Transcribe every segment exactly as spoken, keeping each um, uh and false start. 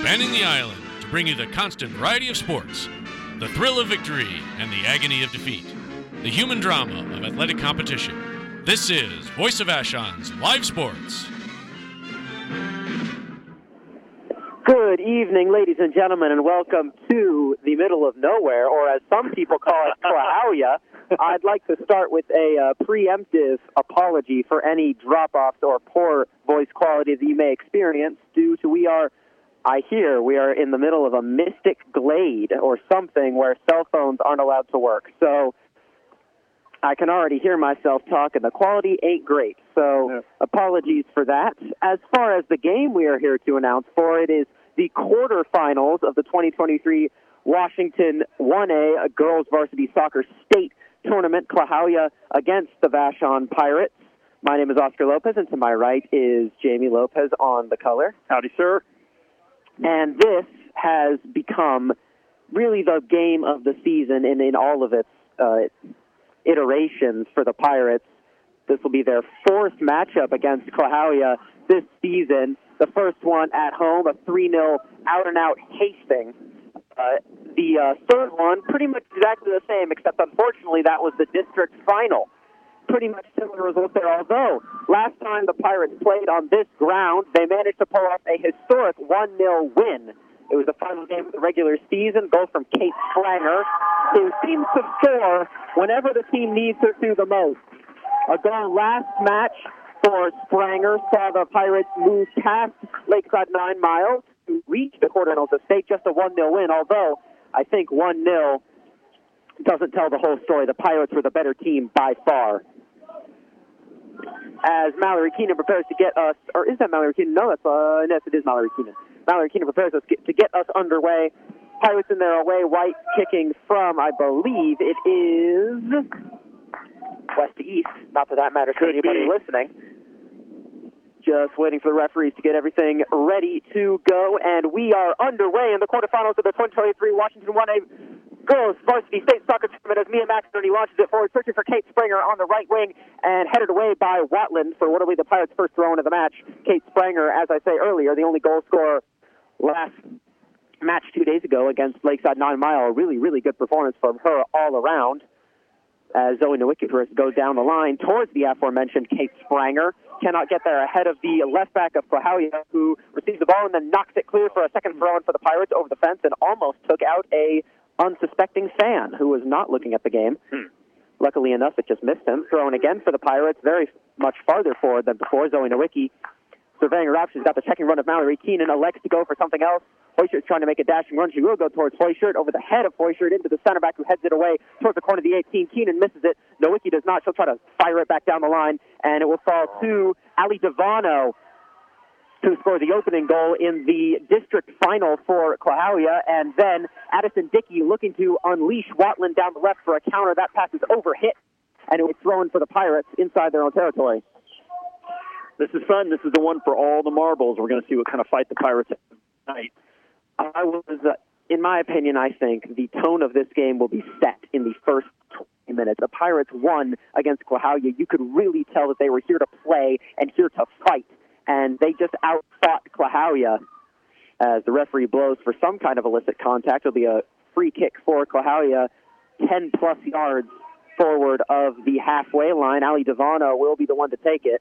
Spanning the island to bring you the constant variety of sports, the thrill of victory and the agony of defeat, the human drama of athletic competition. This is Voice of Vashon's Live Sports. Good evening, ladies and gentlemen, and welcome to the middle of nowhere, or as some people call it, Klahowya. I'd like to start with a uh, preemptive apology for any drop-offs or poor voice quality that you may experience due to we are, I hear, we are in the middle of a mystic glade or something where cell phones aren't allowed to work. So I can already hear myself talk, and the quality ain't great. So yeah. Apologies for that. As far as the game we are here to announce for, it is the quarterfinals of the twenty twenty-three Washington one A Girls Varsity Soccer State Tournament, Klahowya against the Vashon Pirates. My name is Oscar Lopez, and to my right is Jamie Lopez on the color. Howdy, sir. And this has become really the game of the season in, in all of its uh, iterations for the Pirates. This will be their fourth matchup against Klahowya this season. The first one at home, a three nil out-and-out Hastings. Uh, the uh, third one, pretty much exactly the same, except unfortunately that was the district final. Pretty much similar result there, although last time the Pirates played on this ground, they managed to pull off a historic one nil win. It was the final game of the regular season, goal from Kate Spranger, who seems to score whenever the team needs her to the most. A goal last match for Spranger saw the Pirates move past Lakeside Nine Miles to reach the quarterfinals of state, just a one nil win, although I think one nil doesn't tell the whole story. The Pirates were the better team by far. As Mallory Keenan prepares to get us, or is that Mallory Keenan? No, that's, uh, yes, it is Mallory Keenan. Mallory Keenan prepares us to get us underway. Pirates in their away white, kicking from, I believe it is west to east. Not that that matters to anybody listening. Just waiting for the referees to get everything ready to go, and we are underway in the quarterfinals of the twenty twenty-three Washington one A Girls Varsity State Soccer Tournament as Mia McInerney launches it forward, searching for Kate Spranger on the right wing, and headed away by Watland for what will be the Pirates' first throw into the match. Kate Spranger, as I say earlier, the only goal scorer last match two days ago against Lakeside Nine Mile. A really, really good performance from her all around. As Zoe Nowicki goes down the line towards the aforementioned Kate Spranger. Cannot get there ahead of the left back of Klahowya, who receives the ball and then knocks it clear for a second throw-in for the Pirates over the fence and almost took out a unsuspecting fan who was not looking at the game. Hmm. Luckily enough, it just missed him. Thrown again for the Pirates, very much farther forward than before. Zoe Nowicki surveying her options, got the checking run of Mallory Keenan, elects to go for something else. Hoyshirt's trying to make a dashing run. She will go towards Hoyshirt, over the head of Hoyshirt into the center back who heads it away towards the corner of the eighteen. Keenan misses it. Nowicki does not. She'll try to fire it back down the line, and it will fall to Ali Devano, who scored the opening goal in the district final for Klahowya, and then Addison Dickey looking to unleash Watland down the left for a counter. That pass is overhit, and it was thrown for the Pirates inside their own territory. This is fun. This is the one for all the marbles. We're going to see what kind of fight the Pirates have tonight. I was, uh, in my opinion, I think the tone of this game will be set in the first twenty minutes. The Pirates won against Klahowya. You could really tell that they were here to play and here to fight, and they just outfought Klahowya. As the referee blows for some kind of illicit contact, it'll be a free kick for Klahowya, ten-plus yards forward of the halfway line. Ali Devano will be the one to take it.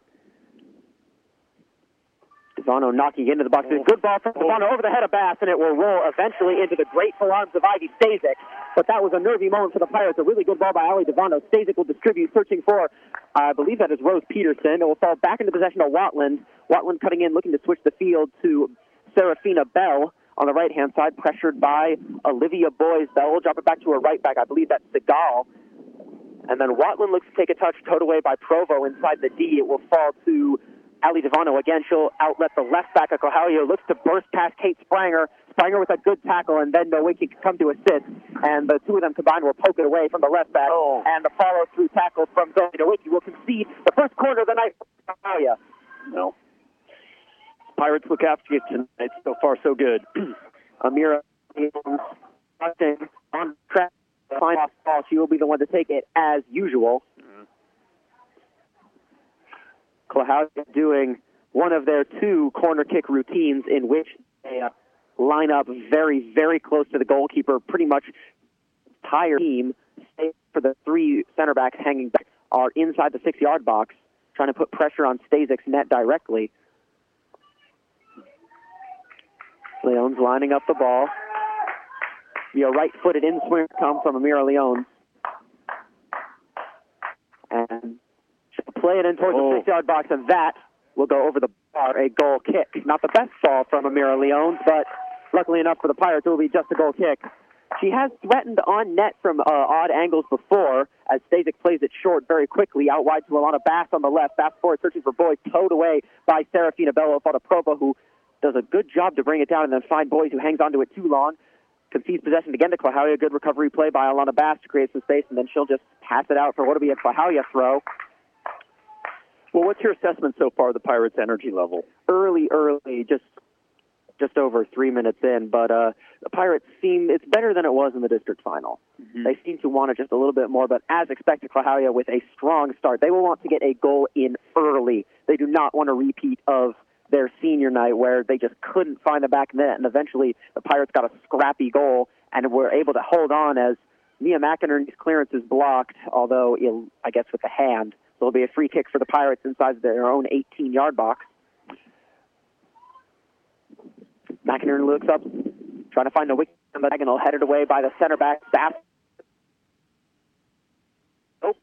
Devano knocking into the box. Good ball from Devano over the head of Bass, and it will roll eventually into the grateful arms of Ivy Stasic. But that was a nervy moment for the Pirates. A really good ball by Ali Devano. Stasic will distribute, searching for, I believe that is Rose Peterson. It will fall back into possession of Watland. Watland cutting in, looking to switch the field to Serafina Bell on the right-hand side, pressured by Olivia Boys. Bell will drop it back to her right back. I believe that's Segal. And then Watland looks to take a touch, towed away by Provo inside the D. It will fall to Ali Devano. Again, she'll outlet the left back of Klahowya, looks to burst past Kate Spranger. Spranger with a good tackle, and then Nowicki can come to assist. And the two of them combined will poke it away from the left back. Oh. And the follow-through tackle from Zoe Nowicki will concede the first quarter of the night for Klahowya. No. Pirates look after you tonight. So far, so good. Amira on track. Final ball. She will be the one to take it as usual. Mm. Klahowya doing one of their two corner kick routines in which they uh, line up very, very close to the goalkeeper. Pretty much the entire team, for the three center backs hanging back, are inside the six-yard box, trying to put pressure on Stasic's net directly. Leon's lining up the ball. The right-footed in-swing come from Amira Leon. And she'll play it in towards oh. the six-yard box, and that will go over the bar, a goal kick. Not the best ball from Amira Leon, but luckily enough for the Pirates, it will be just a goal kick. She has threatened on net from uh, odd angles before, as Stasic plays it short very quickly, out wide to Alana Bass on the left. Bass forward, searching for Boys, towed away by Serafina Bello Fotoprova, who does a good job to bring it down and then find Boys, who hangs onto it too long. Concedes possession again to Clahalia. Good recovery play by Alana Bass to create some space, and then she'll just pass it out for what will be a Clahalia throw. Well, what's your assessment so far of the Pirates' energy level? Early, early, just just over three minutes in, but uh, the Pirates seem, it's better than it was in the district final. Mm-hmm. They seem to want it just a little bit more, but as expected, Clahalia with a strong start. They will want to get a goal in early. They do not want a repeat of their senior night where they just couldn't find the back net, and eventually the Pirates got a scrappy goal and were able to hold on as Mia McInerney's clearance is blocked, although it, I guess with the hand. So it'll be a free kick for the Pirates inside their own eighteen-yard box. McInerney looks up, trying to find a wicket, but diagonal headed away by the center back, Bass. Oh.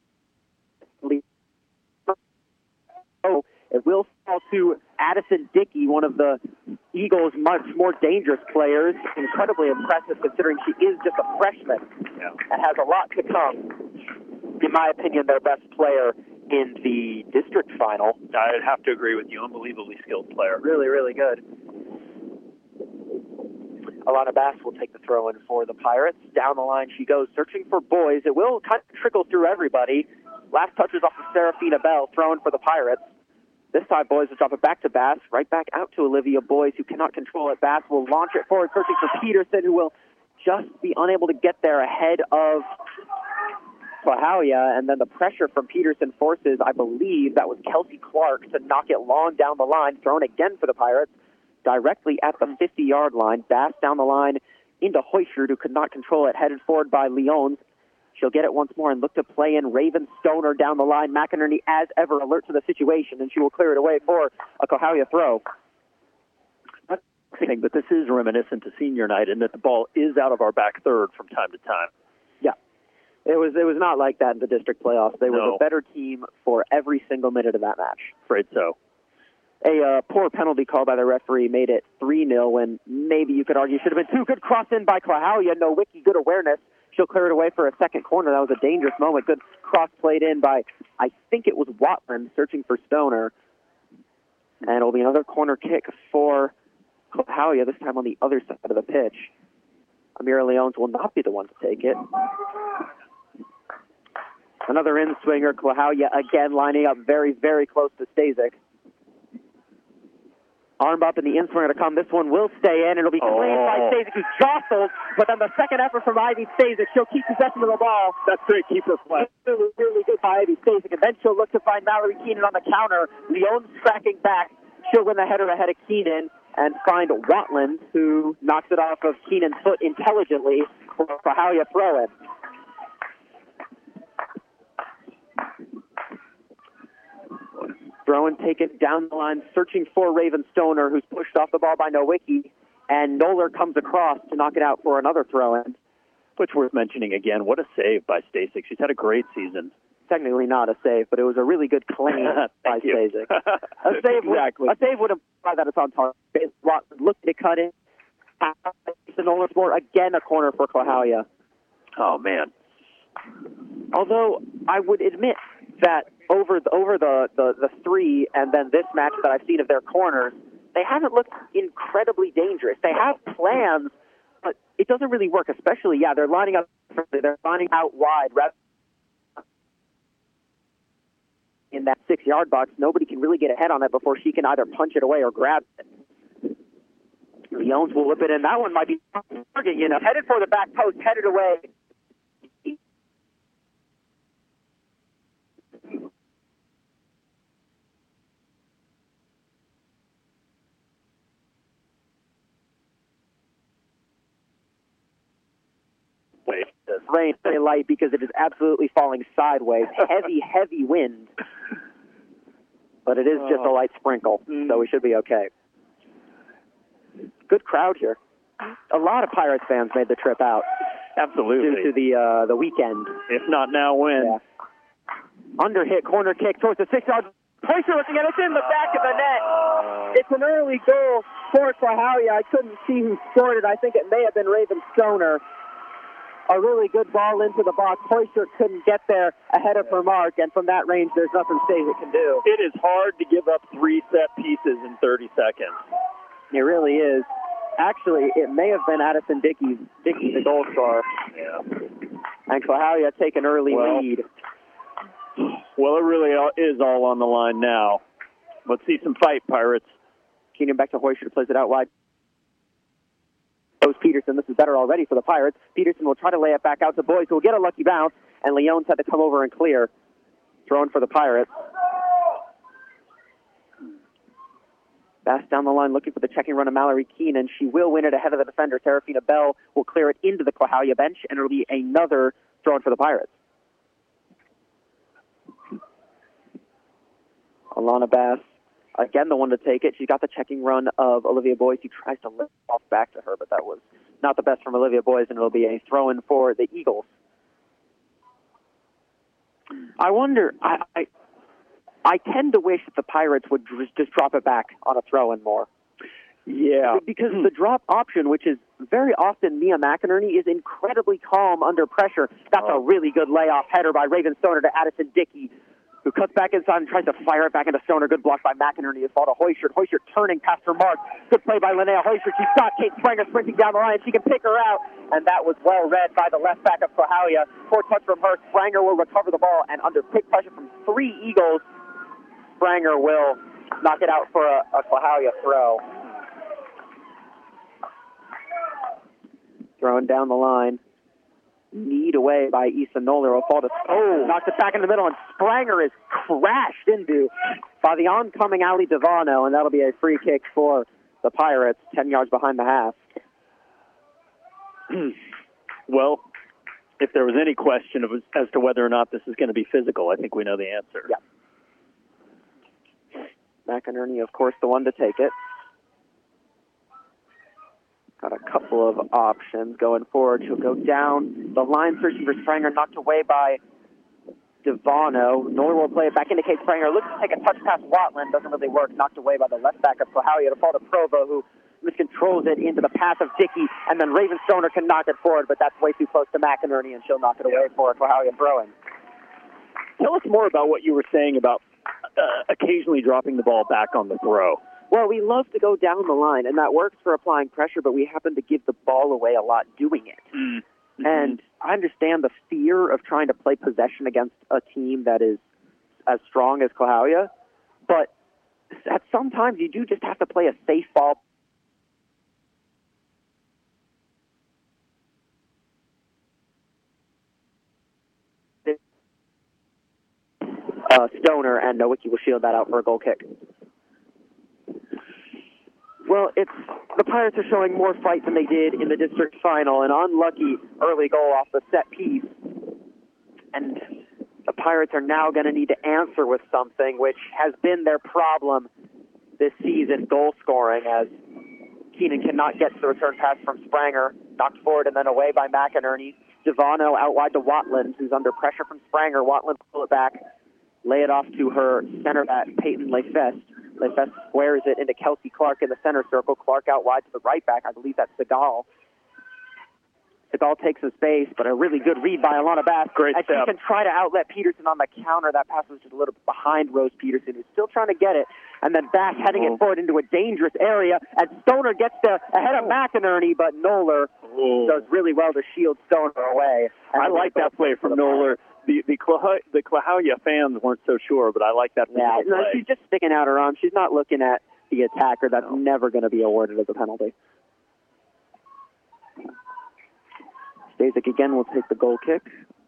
Oh, it will fall to Addison Dickey, one of the Eagles' much more dangerous players. Incredibly impressive considering she is just a freshman yeah. and has a lot to come. In my opinion, their best player in the district final. I'd have to agree with you. Unbelievably skilled player. Really, really good. Alana Bass will take the throw-in for the Pirates. Down the line she goes, searching for Boys. It will kind of trickle through everybody. Last touches off of Serafina Bell, thrown for the Pirates. This time, Boys will drop it back to Bass, right back out to Olivia Boys, who cannot control it. Bass will launch it forward, searching for Peterson, who will just be unable to get there ahead of Clahalia, and then the pressure from Peterson forces, I believe, that was Kelsey Clark to knock it long down the line, thrown again for the Pirates, directly at the fifty-yard line. Bass down the line into Hoysherd, who could not control it, headed forward by Leons. She'll get it once more and look to play in Raven Stoner down the line. McInerney, as ever, alert to the situation, and she will clear it away for a Clahalia throw. But this is reminiscent to senior night in that the ball is out of our back third from time to time. Yeah. It was it was not like that in the district playoffs. They no. were the better team for every single minute of that match. Afraid so. A uh, poor penalty call by the referee made it three nil when maybe you could argue should have been two. Good cross in by Clahalia. Nowicki, good awareness. She'll clear it away for a second corner. That was a dangerous moment. Good cross played in by, I think it was Watland, searching for Stoner. And it'll be another corner kick for Clahalia, this time on the other side of the pitch. Amira Leons will not be the one to take it. Another in-swinger. Clahalia again lining up very, very close to Stasic. Arm up in the in-swinger to come. This one will stay in. It'll be claimed oh. by Stasic, who's jostled. But then the second effort from Ivy Stasic, she'll keep possession of the ball. That's great keeper play. Really, really good by Ivy Stasic. And then she'll look to find Mallory Keenan on the counter. Leon's tracking back. She'll win the header ahead of Keenan and find Watland, who knocks it off of Keenan's foot intelligently for a Clahalia throw-in. Throw-in taken down the line, searching for Raven Stoner, who's pushed off the ball by Nowicki, and Noller comes across to knock it out for another throw-in. Which worth mentioning again, what a save by Stasic. She's had a great season. Technically not a save, but it was a really good claim by Stasic. A save, exactly. would, a save would imply that it's on target. Looked to cut in. The Noller score, again a corner for Clahalia. Oh, man. Although I would admit that over the, over the, the, the three and then this match that I've seen of their corners, they haven't looked incredibly dangerous. They have plans, but it doesn't really work, especially, yeah, they're lining up, they're lining out wide rather in that six-yard box. Nobody can really get ahead on it before she can either punch it away or grab it. Leons will whip it in. That one might be target, you know, headed for the back post, headed away. this rain very light because it is absolutely falling sideways. Heavy, heavy wind. But it is just a light sprinkle, so we should be okay. Good crowd here. A lot of Pirates fans made the trip out. Absolutely. Due to the uh, the weekend. If not now, when? Yeah. Under hit, corner kick towards the six-yard. Poisher looking at it. It's in the back of the net. It's an early goal for Clahalia. I couldn't see who scored it. I think it may have been Raven Stoner. A really good ball into the box. Poisher couldn't get there ahead of her mark, and from that range, there's nothing Stasic can do. It is hard to give up three set pieces in thirty seconds. It really is. Actually, it may have been Addison Dickey, Dickey the goal scorer. Yeah. And Clahalia take an early well, lead. Well, it really is all on the line now. Let's see some fight, Pirates. Keenan back to Hoisher, plays it out wide. Goes Peterson. This is better already for the Pirates. Peterson will try to lay it back out to Boyce, who will get a lucky bounce, and Leone's had to come over and clear. Thrown for the Pirates. Bass down the line looking for the checking run of Mallory Keenan. She will win it ahead of the defender. Serafina Bell will clear it into the Clahalia bench, and it'll be another thrown for the Pirates. Alana Bass, again the one to take it. She got the checking run of Olivia Boyce. He tries to lift off back to her, but that was not the best from Olivia Boyce, and it'll be a throw-in for the Eagles. I wonder, I, I I tend to wish that the Pirates would just drop it back on a throw-in more. Yeah. Because the drop option, which is very often Mia McInerney, is incredibly calm under pressure. That's oh. a really good layoff header by Raven Stoner to Addison Dickey, who cuts back inside and tries to fire it back into Stoner. Good block by McInerney. It's ball to Hoisher. Hoisher turning past her mark. Good play by Linnea Hoisher. She's got Kate Spranger sprinting down the line. She can pick her out, and that was well read by the left back of Clahalia. Poor touch from her. Spranger will recover the ball, and under quick pressure from three Eagles, Spranger will knock it out for a, a Clahalia throw. Throwing down the line. Kneed away by Issa Noller. Will fall to oh, knocked it back in the middle, and Spranger is crashed into by the oncoming Ali Devano, and that'll be a free kick for the Pirates, ten yards behind the half. Well, if there was any question of, as to whether or not this is going to be physical, I think we know the answer. Yeah. McInerney, of course, the one to take it. Got a couple of options going forward. She'll go down the line, searching for Spranger, knocked away by Devano. Noller will play it back into Kate Spranger. Looks to take a touch past Watland. Doesn't really work. Knocked away by the left back of Clahalia. To fall to Provo, who miscontrols it into the path of Dickey, and then Raven Stoner can knock it forward, but that's way too close to McInerney, and she'll knock it away for Clahalia throwing. Tell us more about what you were saying about uh, occasionally dropping the ball back on the throw. Well, we love to go down the line, and that works for applying pressure, but we happen to give the ball away a lot doing it. Mm-hmm. And I understand the fear of trying to play possession against a team that is as strong as Clahalia, but at sometimes you do just have to play a safe ball. Uh, Stoner and Nowicki will shield that out for a goal kick. Well, it's the Pirates are showing more fight than they did in the district final. An unlucky early goal off the set piece. And the Pirates are now going to need to answer with something, which has been their problem this season, goal scoring, as Keenan cannot get to the return pass from Spranger. Knocked forward and then away by McInerney. Devano out wide to Watland, who's under pressure from Spranger. Watland pull it back, lay it off to her center back, Peyton Lefest. Lefest squares it into Kelsey Clark in the center circle. Clark out wide to the right back. I believe that's Segal. Segal takes some space, but a really good read by Alana Bass. Great and step. She can try to outlet Peterson on the counter. That pass was just a little bit behind Rose Peterson, who's still trying to get it. And then Bass heading oh. it forward into a dangerous area. And Stoner gets there ahead of McInerney, but Noller oh. does really well to shield Stoner away. And I like that play from Noller. The the, Clah- the Clahalia fans weren't so sure, but I like that yeah, no, she's just sticking out her arm. She's not looking at the attacker. That's no. never going to be awarded as a penalty. Stasic again will take the goal kick.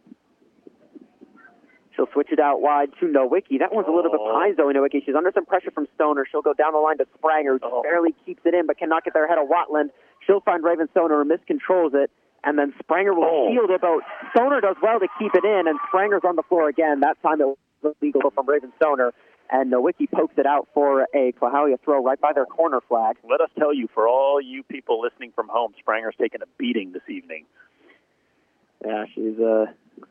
She'll switch it out wide to Nowicki. That one's a little oh. bit behind Zoe Nowicki. She's under some pressure from Stoner. She'll go down the line to Spranger, who oh. barely keeps it in, but cannot get there ahead of Watland. She'll find Raven Stoner, who miscontrols it, and then Spranger will Oh. shield it, but Stoner does well to keep it in, and Spranger's on the floor again. That time it was legal from Raven Stoner, and Nowicki pokes it out for a Klahowya throw right by their corner flag. Let us tell you, for all you people listening from home, Spranger's taking a beating this evening. Yeah, she's uh,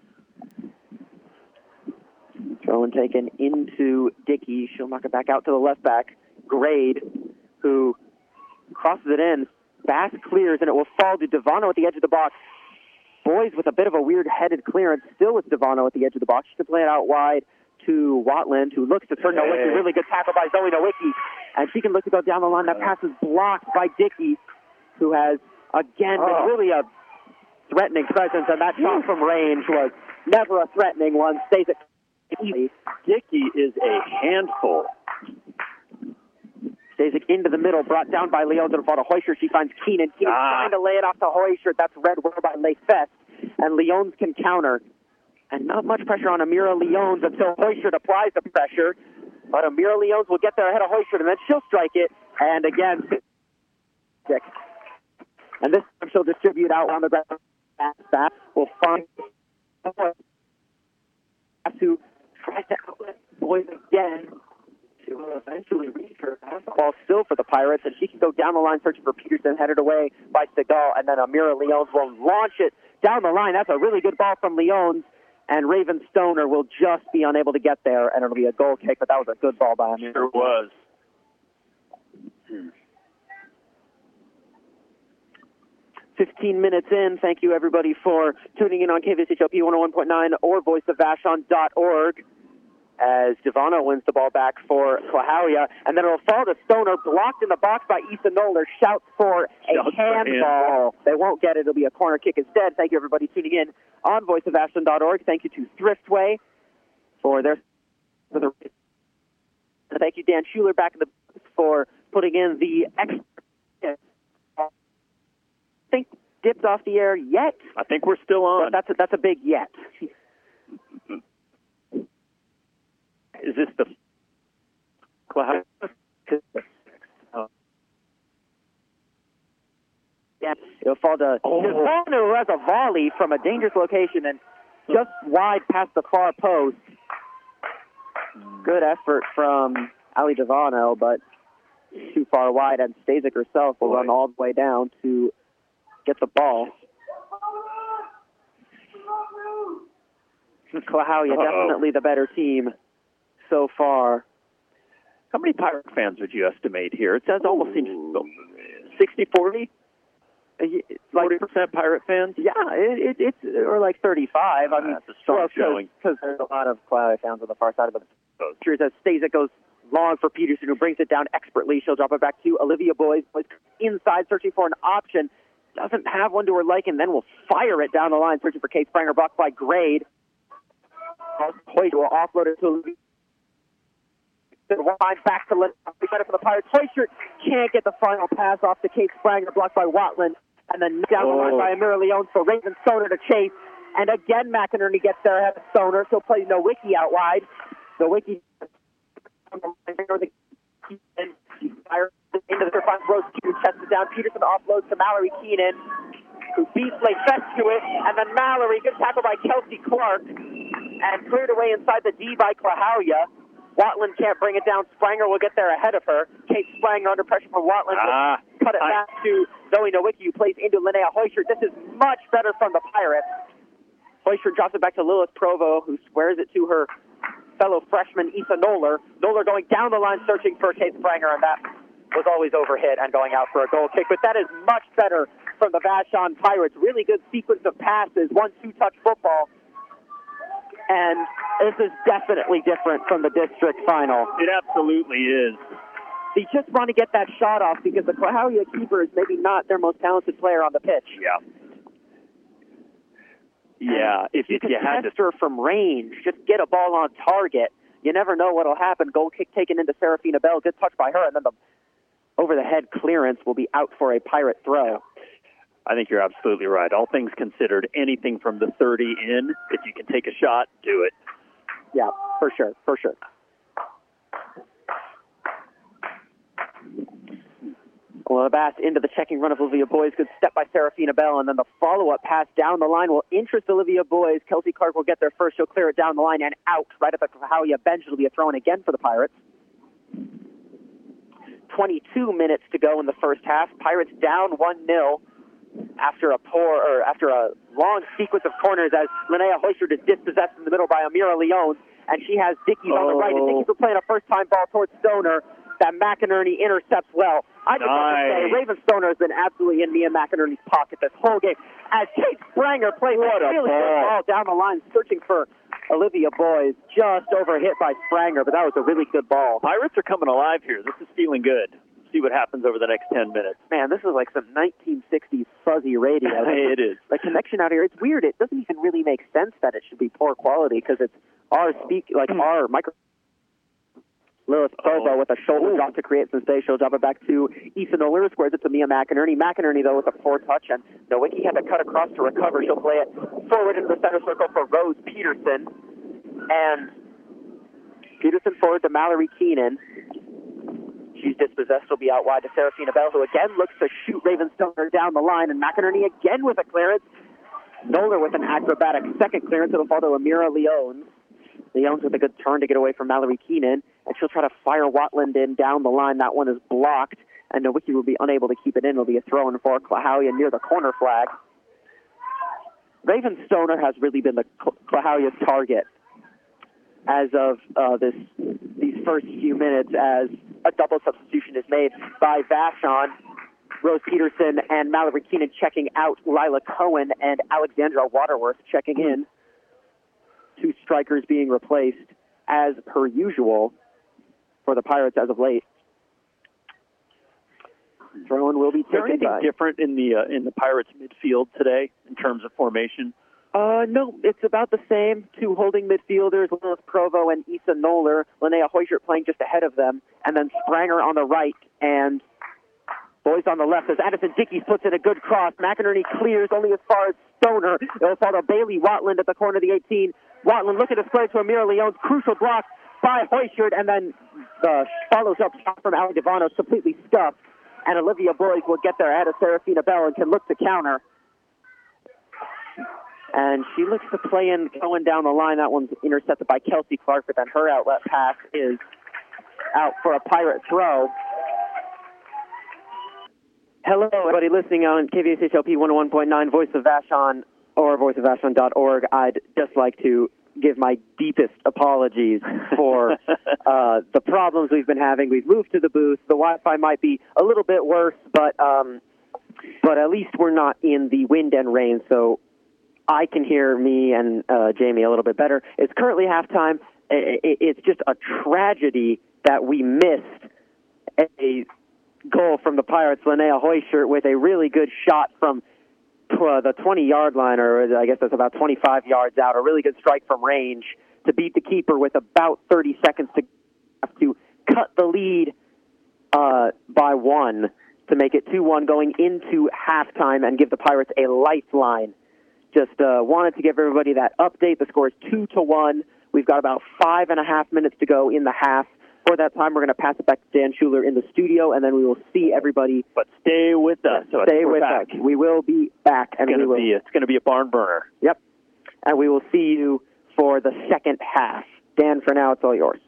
throw and taken into Dickey. She'll knock it back out to the left back. Grade, who crosses it in. Bass clears, and it will fall to Devano at the edge of the box. Boys with a bit of a weird-headed clearance. Still with Devano at the edge of the box. She can play it out wide to Watland, who looks to turn Hey. Nowicki. Really good tackle by Zoe Nowicki. And she can look to go down the line. That pass is blocked by Dickey, who has, again, been Oh. really a threatening presence. And that shot from range was never a threatening one. Stays at Dickey is a handful. Stasic into the middle, brought down by Leon to the to Hoisher. She finds Keenan. Keenan Ah. trying to lay it off to Hoisher. That's read well by Leigh Fest. And Leons can counter. And not much pressure on Amira Leons until Hoisher applies the pressure. But Amira Leons will get there ahead of Hoisher, and then she'll strike it. And again, six. And this time she'll distribute out on the ground. That will find who tries to outlet Boys again. She will eventually reach her. Ball still for the Pirates, and she can go down the line searching for Peterson, headed away by Segal, and then Amira Leons will launch it down the line. That's a really good ball from Leons, and Raven Stoner will just be unable to get there, and it'll be a goal kick, but that was a good ball by Amira. Sure was. fifteen minutes in. Thank you, everybody, for tuning in on K V C H L P one oh one point nine or voice of vashon dot org. As Devano wins the ball back for Klahowya, and then it'll fall to Stoner, blocked in the box by Issa Noller, shouts for a Shouts for handball. handball. They won't get it. It'll be a corner kick instead. Thank you, everybody, tuning in on voice of vashon dot org. Thank you to Thriftway for their... For the, thank you, Dan Schuler, back in the for putting in the extra... I think dipped off the air yet. I think we're still on. But that's a, that's a big yet. Is this the Klahowya? Yeah, it'll fall to Oh. Devano, who has a volley from a dangerous location and just wide past the far post. Good effort from Ali Devano, but too far wide, and Stasic herself will Boy. run all the way down to get the ball. Klahowya, Uh-oh. definitely the better team so far. How many Pirate fans would you estimate here? It says almost seems sixty forty? Uh, y- Like, forty percent Pirate fans? yeah, it, it, it's or like thirty-five. I mean, That's a strong showing. because there's a lot of Klahowya fans on the far side of the Here's as Stasic goes long for Peterson, who brings it down expertly. She'll drop it back to Olivia Boys. Boys inside, searching for an option. Doesn't have one to her liking, then will fire it down the line, searching for Kate Spranger, blocked by Grade. Hoyt will offload it to Olivia. Line back to Lynn. Better for the Pirates. Hoyt can't get the final pass off to Kate Spranger, blocked by Watland, and then down the line Oh. by Amira Leon for Raven Stoner to chase. And again, McInerney gets there ahead of Stoner. She'll play Nowicki out wide. Nowicki into the front row, chest it down. Peterson offloads to Mallory Keenan, who beats Leigh Fest to it, and then Mallory, good tackle by Kelsey Clark, and cleared away inside the D by Klahowya. Watland can't bring it down. Spranger will get there ahead of her. Kate Spranger under pressure from Watland. Ah, Cut it I- back to Zoe Nowicki, who plays into Linnea Hoisher. This is much better from the Pirates. Hoisher drops it back to Lilith Provo, who squares it to her fellow freshman, Issa Noller. Noller going down the line, searching for Kate Spranger, and that was always overhit and going out for a goal kick. But that is much better from the Vashon Pirates. Really good sequence of passes, one two-touch football. And this is definitely different from the district final. it absolutely is. They just want to get that shot off because the Klahowya keeper is maybe not their most talented player on the pitch. Yeah. Yeah, if, You if can you had to... test her from range, just get a ball on target. You never know what'll happen. Goal kick taken into Serafina Bell. Good touch by her, and then the over-the-head clearance will be out for a Pirate throw. I think you're absolutely right. All things considered, anything from the thirty in, if you can take a shot, do it. Yeah, for sure, for sure. Well, the Bass into the checking run of Olivia Boys. Good step by Serafina Bell, and then the follow-up pass down the line will interest Olivia Boys. Kelsey Clark will get there first. She'll clear it down the line and out right at the Cahokia bench. It'll be a throw-in again for the Pirates. twenty-two minutes to go in the first half. Pirates down one nil after a poor, or after a long sequence of corners as Linnea Hoyshert is dispossessed in the middle by Amira Leone, and she has Dickies oh. on the right, and Dickies will play a first-time ball towards Stoner. That McInerney intercepts well. I just nice. want to say, Raven Stoner has been absolutely in Mia McInerney's pocket this whole game. As Kate Spranger plays what a really ball. good ball down the line, searching for Olivia Boys, just overhit by Spranger, but that was a really good ball. Pirates are coming alive here. This is feeling good. See what happens over the next ten minutes. Man, this is like some nineteen sixties fuzzy radio. It is. The connection out here, it's weird. It doesn't even really make sense that it should be poor quality because it's our speak, like mm. our micro. Lilith Provo oh. with a shoulder Ooh. drop to create some space. She'll drop it back to Issa Noller, squares it to Mia McInerney. McInerney, though, with a four-touch, and Nowicki had to cut across to recover. She'll play it forward into the center circle for Rose Peterson. And Peterson forward to Mallory Keenan. She's dispossessed. Will be out wide to Serafina Bell, who again looks to shoot Raven Stoner down the line. And McInerney again with a clearance. Noller with an acrobatic second clearance. It'll fall to Amira Leone. Leone's with a good turn to get away from Mallory Keenan, and she'll try to fire Watland in down the line. That one is blocked, and Nowicki will be unable to keep it in. It'll be a throw-in for Cahokia near the corner flag. Raven Stoner has really been the Cahokia's target as of uh, this these first few minutes, as a double substitution is made by Vashon. Rose Peterson and Mallory Keenan checking out, Lila Cohen and Alexandra Waterworth checking in. Two strikers being replaced as per usual for the Pirates as of late. Throw-in will be taken. Anything by. different in the uh, in the Pirates midfield today in terms of formation? Uh, no, it's about the same. Two holding midfielders, Lilith Provo and Issa Noller. Linnea Hoyshert playing just ahead of them, and then Spranger on the right and Boys on the left as Addison Dickies puts in a good cross. McInerney clears only as far as Stoner. It'll fall to Bailey Watland at the corner of the eighteen. Watland looking to square to Amira Leone's crucial block by Hoyshert, and then the follows up shot from Ali Devano completely stuffed. And Olivia Boys will get there ahead of Serafina Bell and can look to counter. And she looks to play in going down the line. That one's intercepted by Kelsey Clark, but then her outlet pass is out for a Pirate throw. Hello, everybody listening on K V S H L P one oh one point nine, Voice of Vashon, or voice of vashon dot org. I'd just like to give my deepest apologies for uh, the problems we've been having. We've moved to the booth. The Wi-Fi might be a little bit worse, but um, but at least we're not in the wind and rain, so I can hear me and uh, Jamie a little bit better. It's currently halftime. It's just a tragedy that we missed a goal from the Pirates. Linnea Hoyshert with a really good shot from uh, the twenty-yard line, or I guess that's about twenty-five yards out. A really good strike from range to beat the keeper with about thirty seconds to have to cut the lead uh, by one to make it two one going into halftime and give the Pirates a lifeline. Just uh, wanted to give everybody that update. The score is two to one. We've got about five and a half minutes to go in the half. For that time, we're going to pass it back to Dan Schuler in the studio, and then we will see everybody. But stay with us. So stay with back. us. We will be back, and it's we will. Be, it's going to be a barn burner. Yep. And we will see you for the second half. Dan, for now, it's all yours.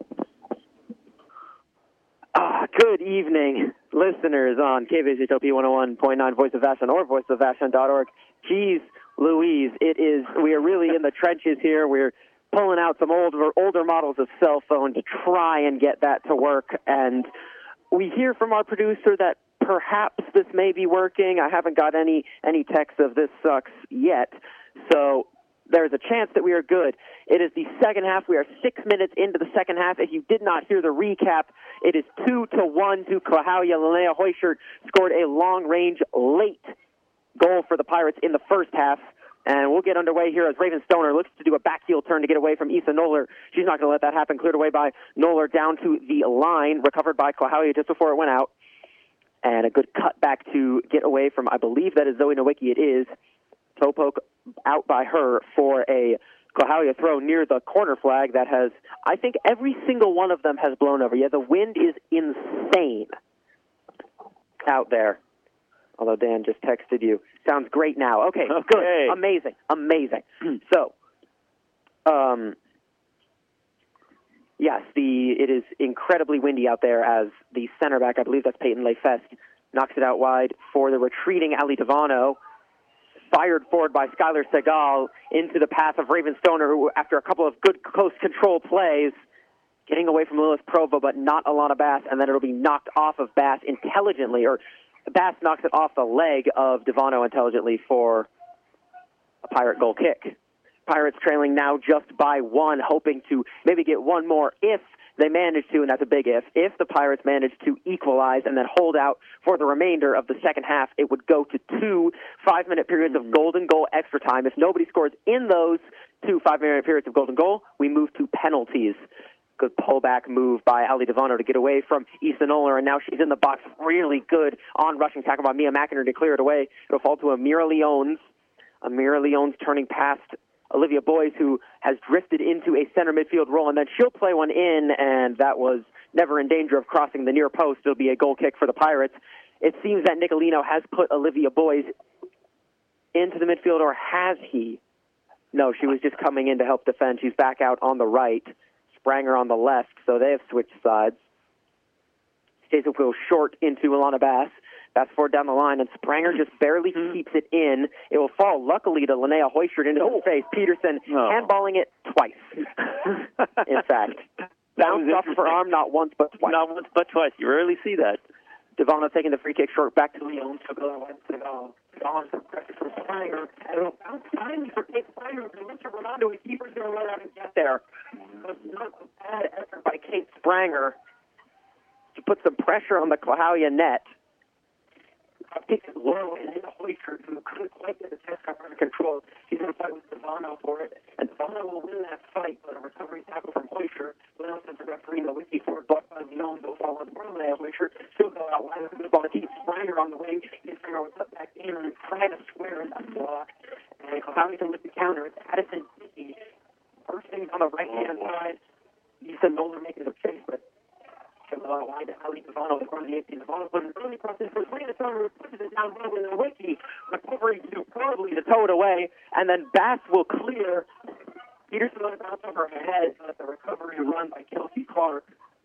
Ah, good evening, listeners on K V S H L P one oh one point nine, Voice of Vashon, or voice of vashon dot org. Geez, Louise, it is. We are really in the trenches here. We're pulling out some older older models of cell phone to try and get that to work. And we hear from our producer that perhaps this may be working. I haven't got any any text of this sucks yet. So there's a chance that we are good. It is the second half. We are six minutes into the second half. If you did not hear the recap, it is two to one to Cahokia. Linnea Hoyshert scored a long-range late goal for the Pirates in the first half. And we'll get underway here as Raven Stoner looks to do a back heel turn to get away from Issa Noller. She's not going to let that happen. Cleared away by Noller down to the line. Recovered by Cahokia just before it went out. And a good cut back to get away from, I believe that is Zoe Nowicki. It is. Toe poke out by her for a Cahokia throw near the corner flag that has, I think every single one of them has blown over. Yeah, the wind is insane. out there. Although Dan just texted you. Sounds great now. Okay, Okay. good. Amazing. Amazing. So, um, yes, the it is incredibly windy out there as the center back, I believe that's Peyton Leifest, knocks it out wide for the retreating Ali Devano. Fired forward by Skylar Segal into the path of Raven Stoner, who, after a couple of good close control plays, getting away from Lilith Provo, but not Alana Bass, and then it'll be knocked off of Bass intelligently, or Bass knocks it off the leg of Devano intelligently for a Pirate goal kick. Pirates trailing now just by one, hoping to maybe get one more if they manage to, and that's a big if. If the Pirates manage to equalize and then hold out for the remainder of the second half, it would go to two five-minute periods of golden goal extra time. If nobody scores in those two five-minute periods of golden goal, we move to penalties. Good pullback move by Ali Devano to get away from Issa Noller, and now she's in the box. Really good on-rushing tackle by Mia McInerney to clear it away. It'll fall to Amira Leones. Amira Leones turning past Olivia Boyes, who has drifted into a center midfield role, and then she'll play one in, and that was never in danger of crossing the near post. It'll be a goal kick for the Pirates. It seems that Nicolino has put Olivia Boyes into the midfield, or has he? No, she was just coming in to help defend. She's back out on the right. Spranger on the left, so they have switched sides. Stays will go short into Alana Bass. Bass forward down the line, and Spranger just barely keeps it in. It will fall, luckily, to Linnea Hoichert into Oh. the face. Peterson Oh. handballing it twice, in fact. Bounced off of her arm not once, but twice. Not once, but twice. You rarely see that. Devano taking the free kick short back to Leon. She'll go that way to go. On some pressure from Spranger. And it'll bounce finally for Kate Spranger. And Mister Ronaldo, his keeper's going to run out and get there. But not a bad effort by Kate Spranger to put some pressure on the Clahalia net. Kicks it low, and then Hoichert, who couldn't quite get the test cover under control. He's going to fight with Devano for it. And Devano will win that fight, but a recovery tackle from Hoichert. Leon sends a referee in the wiki for it, blocked by Leon. They'll follow the ball. Hoichert still go out wide with the ball. Keeps Spranger on the wing. Keeps Spranger will cut back in and try to square in that block. And Clahalia can lift the counter. It's Addison Dickey. First thing on the right-hand side. Issa Noller making the chase, but wide to Ali Devano, the corner of the eighteen. Devano put an early cross in for three, and the center pushes it down low in the wiki. Recovery to probably to tow it away, and then Bass will clear. Peterson will bounce over her head, but the recovery run by Kelsey Clark.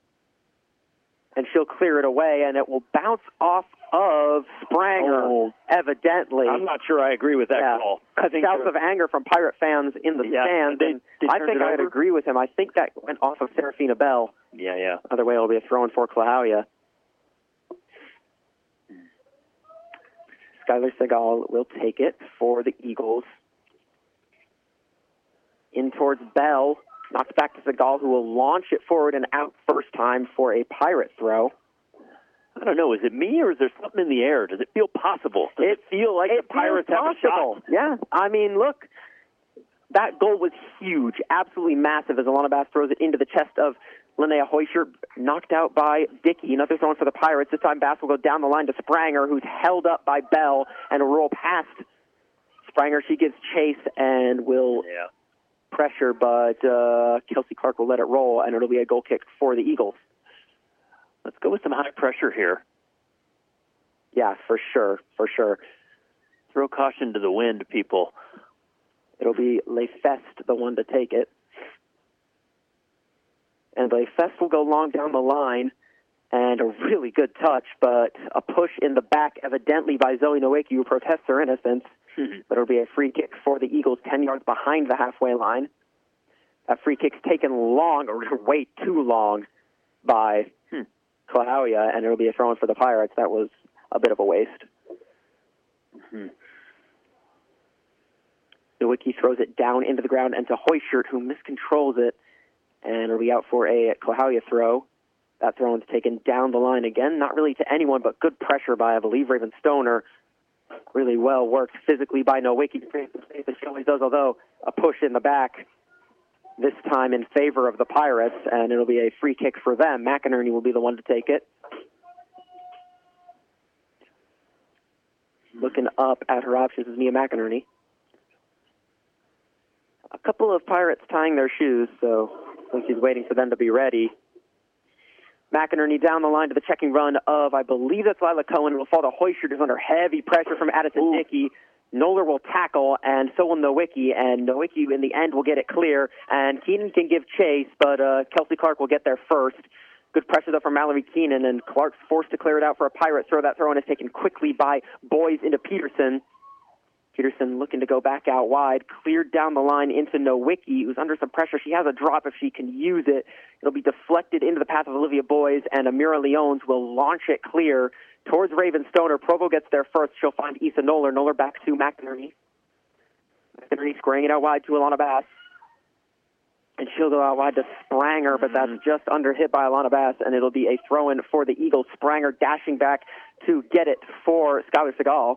And she'll clear it away, and it will bounce off of Spranger, oh. evidently. I'm not sure I agree with that yeah. call. I think shouts of anger from Pirate fans in the yeah, stands, they, and they I think I would agree with him. I think that went off of Serafina Bell. Yeah, yeah. Other way, it'll be a throw-in for Clahalia. Skylar Segal will take it for the Eagles. In towards Bell. Knocks back to Segal, who will launch it forward and out first time for a Pirate throw. I don't know. Is it me, or is there something in the air? Does it feel possible? Does it, it feel like it the Pirates have a shot? Yeah. I mean, look, that goal was huge, absolutely massive, as Alana Bass throws it into the chest of Linnea Hoichert, knocked out by Dickey. Another throw for the Pirates. This time Bass will go down the line to Spranger, who's held up by Bell, and will roll past Spranger. She gives chase and will yeah. pressure, but uh, Kelsey Clark will let it roll, and it'll be a goal kick for the Eagles. Let's go with some high pressure here. Yeah, for sure, for sure. Throw caution to the wind, people. It'll be Leifest, the one to take it. And Leifest will go long down the line, and a really good touch, but a push in the back, evidently by Zoe Nowicki, who protests her innocence. But it'll be a free kick for the Eagles, ten yards behind the halfway line. That free kick's taken long, or way too long, by hmm. Clahalia, and it'll be a throw-in for the Pirates. That was a bit of a waste. Mm-hmm. Nowicki throws it down into the ground and to Hoichert, who miscontrols it, and it'll be out for a Clahalia throw. That throw-in's taken down the line again, not really to anyone, but good pressure by, I believe, Raven Stoner. Really well worked physically by Nowicki to create the space that she always does, although a push in the back, this time in favor of the Pirates, and it'll be a free kick for them. McInerney will be the one to take it. Looking up at her options is Mia McInerney. A couple of Pirates tying their shoes, so I think she's waiting for them to be ready. McInerney down the line to the checking run of, I believe that's Lila Cohen. It will fall to Hoischer, who's under heavy pressure from Addison Ooh. Dickey. Noller will tackle, and so will Nowicki, and Nowicki in the end will get it clear, and Keenan can give chase, but uh, Kelsey Clark will get there first. Good pressure, though, from Mallory Keenan, and Clark's forced to clear it out for a Pirate throw. That throw-in is taken quickly by Boys into Peterson. Peterson looking to go back out wide, cleared down the line into Nowicki, who's under some pressure. She has a drop if she can use it. It'll be deflected into the path of Olivia Boys, and Amira Leones will launch it clear towards Raven Stoner. Provo gets there first. She'll find Issa Noller. Noller back to McInerney. McInerney squaring it out wide to Alana Bass. And she'll go out wide to Spranger, but that's just under hit by Alana Bass, and it'll be a throw-in for the Eagles. Spranger dashing back to get it for Skylar Segal.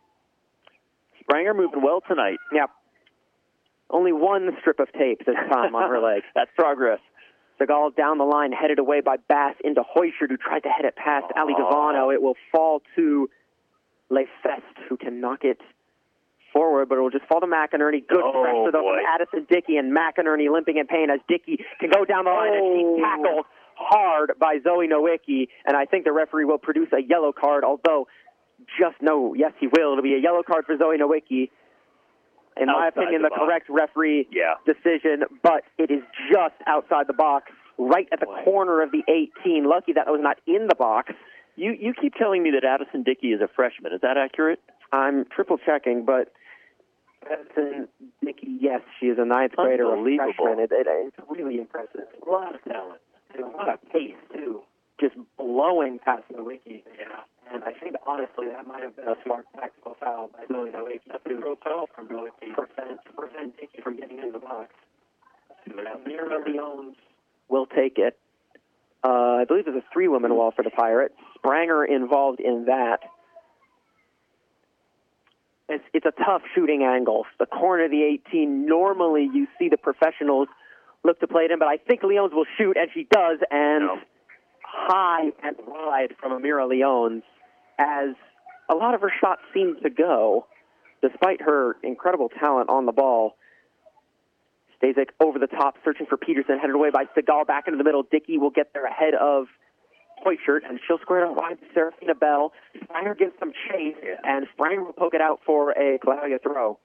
Spranger moving well tonight. Yeah. Only one strip of tape this time on her leg. That's progress. Segal down the line, headed away by Bass into Hoischer, who tried to head it past oh. Ali Devano. It will fall to LeFest, who can knock it forward, but it will just fall to McInerney. Good oh, pressure, though, boy. from Addison Dickey, and McInerney limping in pain as Dickey can go down the line, oh. and she's tackled hard by Zoe Nowicki, and I think the referee will produce a yellow card, although just no, yes, he will. It'll be a yellow card for Zoe Nowicki. In my outside opinion, the, the box. correct referee yeah. decision, but it is just outside the box, right at the Boy. corner of the eighteen. Lucky that was not in the box. You you keep telling me that Addison Dickey is a freshman. Is that accurate? I'm triple checking, but Addison Dickey, yes, she is a ninth grader, a freshman. It, it, it's really impressive. A lot of talent. And a lot of pace, too. Just blowing past Nowicki. Yeah. And I think, honestly, that might have been a smart tactical foul by Zoe Nowicki. That's a real foul from Nowicki. Prevent, prevent Dickey from getting into the box. Mira Leones will take it. Uh, I believe there's a three-woman wall for the Pirates. Spranger involved in that. It's, it's a tough shooting angle. The corner of the eighteen, normally you see the professionals look to play it in, but I think Leones will shoot, and she does, and no. high and wide from Amira Leones, as a lot of her shots seem to go, despite her incredible talent on the ball. Stasic over the top, searching for Peterson, headed away by Segal back into the middle. Dickey will get there ahead of Hoischer, and she'll square it out wide to Serafina Bell. Spranger gives some chase, and Spranger will poke it out for a Claudia throw.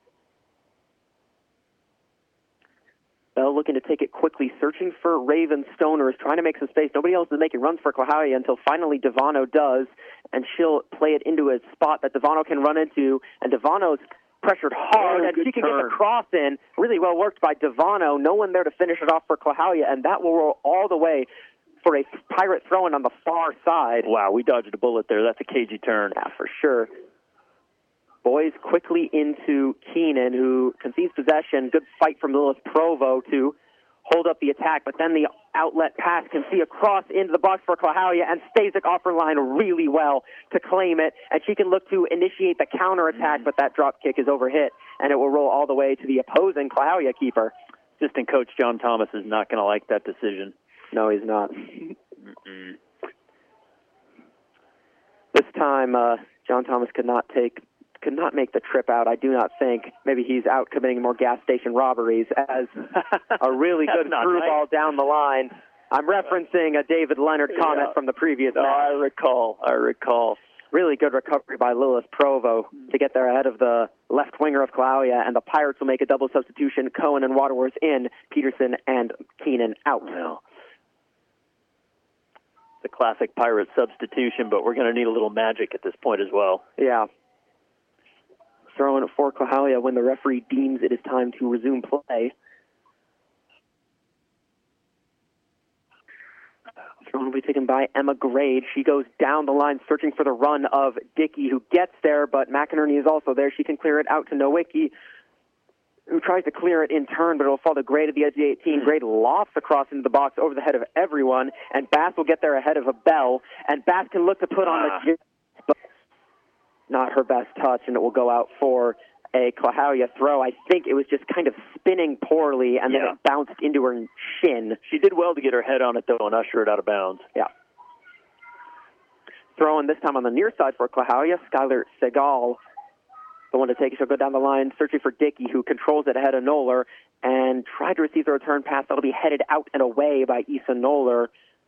Bell looking to take it quickly, searching for Raven Stoner, is trying to make some space. Nobody else is making runs for Claudia until finally Devano does, and she'll play it into a spot that Devano can run into, and Devano's pressured hard, oh, and she can turn. get the cross in. Really well worked by Devano. No one there to finish it off for Claudia, and that will roll all the way for a Pirate throw-in on the far side. Wow, we dodged a bullet there. That's a cagey turn. Yeah, for sure. Boys quickly into Keenan, who concedes possession. Good fight from Lilith Provo to hold up the attack, but then the outlet pass can see a cross into the box for Claudia, and Stasic off her line really well to claim it, and she can look to initiate the counterattack, mm. but that drop kick is overhit, and it will roll all the way to the opposing Claudia keeper. Assistant coach John Thomas is not going to like that decision. No, he's not. This time, uh, John Thomas could not take, could not make the trip out. I do not think. Maybe he's out committing more gas station robberies as a really good through nice. ball down the line. I'm referencing a David Leonard comment yeah. from the previous no, match. I recall. I recall. Really good recovery by Lilith Provo to get there ahead of the left winger of Claudia, and the Pirates will make a double substitution. Cohen and Waterworth in, Peterson and Keenan out. Well, the classic Pirate substitution, but we're going to need a little magic at this point as well. Yeah. Throwing it for Claudia when the referee deems it is time to resume play. Throw will be taken by Emma Grade. She goes down the line searching for the run of Dickey, who gets there, but McInerney is also there. She can clear it out to Nowicki, who tries to clear it in turn, but it'll fall to Grade at the edge of the eighteen. Grade lofts across into the box over the head of everyone, and Bass will get there ahead of a Bell, and Bass can look to put on the jib, but not her best touch, and it will go out for a Claudia throw. I think it was just kind of spinning poorly, and yeah. then it bounced into her shin. She did well to get her head on it, though, and usher it out of bounds. Yeah. Throwing this time on the near side for Claudia, Skylar Segal, the one to take it. She'll go down the line, searching for Dickey, who controls it ahead of Noller, and tried to receive the return pass. That'll be headed out and away by Issa Noller.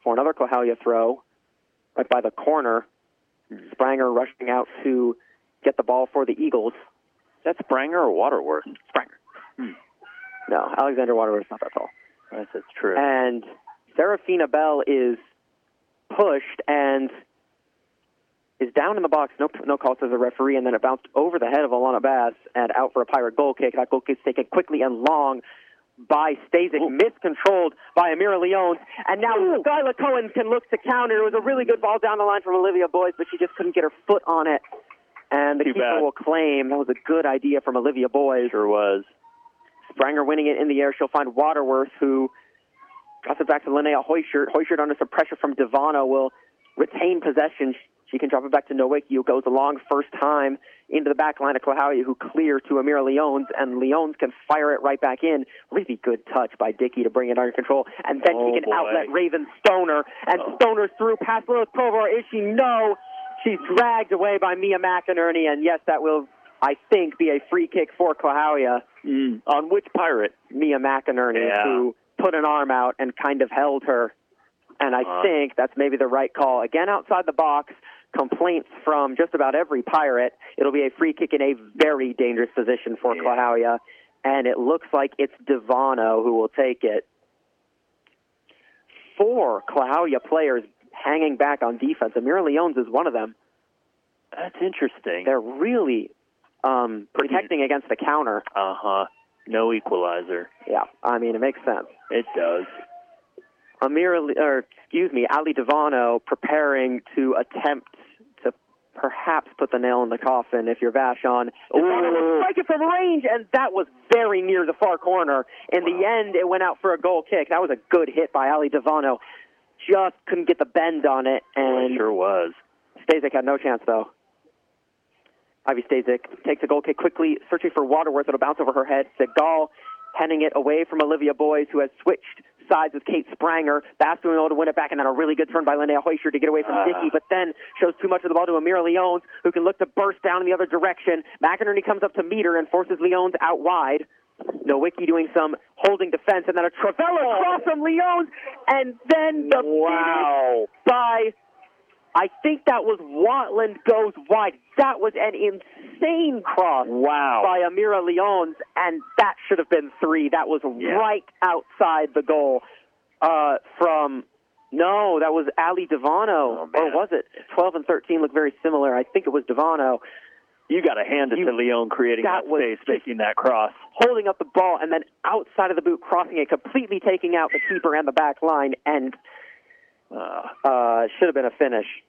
for another Clahalia throw right by the corner. Spranger rushing out to get the ball for the Eagles. Is that Spranger or Waterworth? Spranger. Hmm. No, Alexander Waterworth's not that tall. Yes, that's true. And Serafina Bell is pushed and is down in the box. No, no call to the referee, and then it bounced over the head of Alana Bass and out for a Pirate goal kick. That goal kick is taken quickly and long by Stasic, miscontrolled by Amira Leone, and now Skyla Cohen can look to counter. It was a really good ball down the line from Olivia Boyce, but she just couldn't get her foot on it, and the Too keeper bad. will claim that was a good idea from Olivia Boyce. Sure was. Spranger winning it in the air. She'll find Waterworth, who drops it back to Linnea Hoyshert. Hoyshert, under some pressure from Devano, will retain possession. She can drop it back to Nowicki, who goes along first time into the back line of Clahalia, who clear to Amira Leones, and Leones can fire it right back in. Really good touch by Dickey to bring it under control. And then Oh, she can boy. outlet Raven Stoner, and Oh. Stoner's through past Lilith Provar. Is she? No. She's dragged away by Mia McInerney, and yes, that will, I think, be a free kick for Clahalia. Mm. On which Pirate? Mia McInerney, Yeah. who put an arm out and kind of held her. And I Uh. think that's maybe the right call. Again, outside the box, complaints from just about every Pirate. It'll be a free kick in a very dangerous position for Yeah. Clahalia. And it looks like it's Devano who will take it. Four Clahalia players hanging back on defense. Amira Leones is one of them. That's interesting. They're really um, protecting against the counter. Uh-huh. No equalizer. Yeah, I mean, it makes sense. It does. Amira, or excuse me, Ali Devano preparing to attempt to perhaps put the nail in the coffin if you're Vashon. Devano strike it from range, and that was very near the far corner. In the end, it went out for a goal kick. That was a good hit by Ali Devano. Just couldn't get the bend on it, and It sure was. Stasic had no chance, though. Ivy Stasic takes a goal kick quickly, searching for Waterworth. It'll bounce over her head. Segal penning it away from Olivia Boyce, who has switched sides with Kate Spranger. Bass doing all to win it back, and then a really good turn by Linnea Hoyshire to get away from Uh. Dickey, but then shows too much of the ball to Amira Leones, who can look to burst down in the other direction. McInerney comes up to meet her and forces Leones out wide. Nowicki doing some holding defense, and then a Travella cross from Leones, and then the Wow. finish by, I think that was Watland goes wide. That was an insane cross Wow. by Amira Leones, and that should have been three. That was Yeah. right outside the goal uh, from, no, that was Ali Devano. Oh, man. Or was it? twelve and thirteen look very similar. I think it was Devano You got to hand it You- to Leon creating that that, was space, just- making that cross. holding up the ball and then outside of the boot, crossing it, completely taking out the keeper and the back line, and Uh, uh, should have been a finish.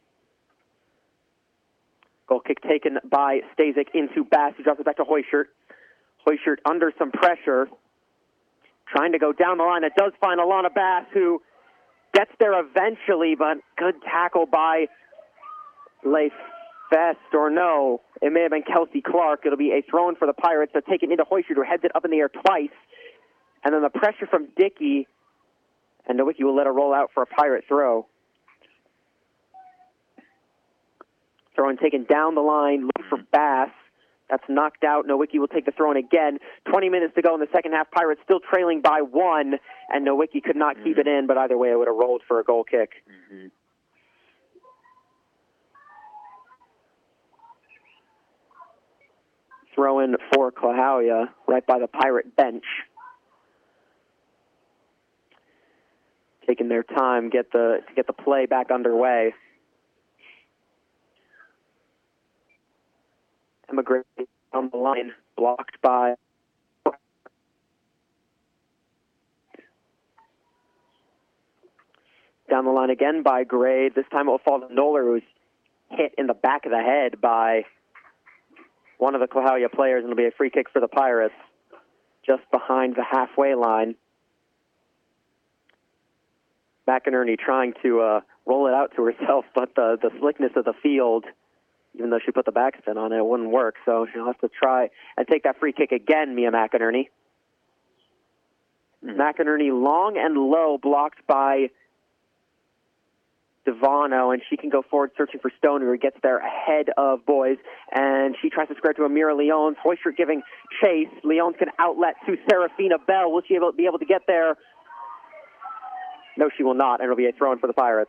Goal kick taken by Stasic into Bass. He drops it back to Hoyshert. Hoyshert under some pressure, trying to go down the line. It does find Alana Bass, who gets there eventually, but good tackle by LeFest, or no, it may have been Kelsey Clark. It'll be a throw-in for the Pirates. They're taking it into Hoyshert, who heads it up in the air twice. And then the pressure from Dickey, and Nowicki will let it roll out for a Pirate throw. Throw-in taken down the line, looking for Bass. That's knocked out. Nowicki will take the throw-in again. twenty minutes to go in the second half. Pirates still trailing by one, and Nowicki could not mm-hmm. keep it in, but either way it would have rolled for a goal kick. mm-hmm. Throw-in for Clahalia right by the Pirate bench. Taking their time get the to get the play back underway. Emma Gray on the line, blocked by down the line again by Gray. This time it will fall to Noller, who's hit in the back of the head by one of the Clahalia players, and it'll be a free kick for the Pirates just behind the halfway line. McInerney trying to uh, roll it out to herself, but the, the slickness of the field, even though she put the backspin on it, it wouldn't work. So she'll have to try and take that free kick again, Mia McInerney. Mm-hmm. McInerney long and low, blocked by Devano, and she can go forward searching for Stoner, who gets there ahead of Boys, and she tries to square to Amira Leones. Hoyshert giving chase. Leones can outlet to Serafina Bell. Will she able, be able to get there? No, she will not, and it'll be a throw-in for the Pirates.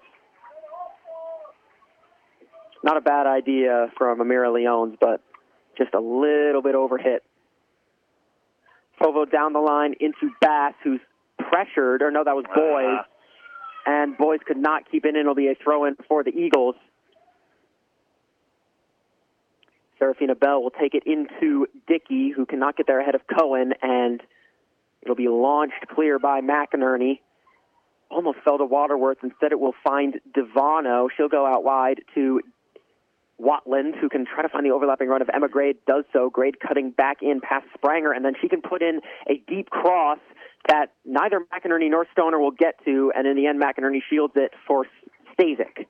Not a bad idea from Amira Leones, but just a little bit overhit. Provo down the line into Bass, who's pressured, or no, that was Boys, uh. and Boys could not keep it in. It'll be a throw-in for the Eagles. Serafina Bell will take it into Dickey, who cannot get there ahead of Cohen, and it'll be launched clear by McInerney. Almost fell to Waterworth. Instead, it will find Devano. She'll go out wide to Watland, who can try to find the overlapping run of Emma Grade, does so. Grade cutting back in past Spranger, and then she can put in a deep cross that neither McInerney nor Stoner will get to, and in the end, McInerney shields it for Stasic.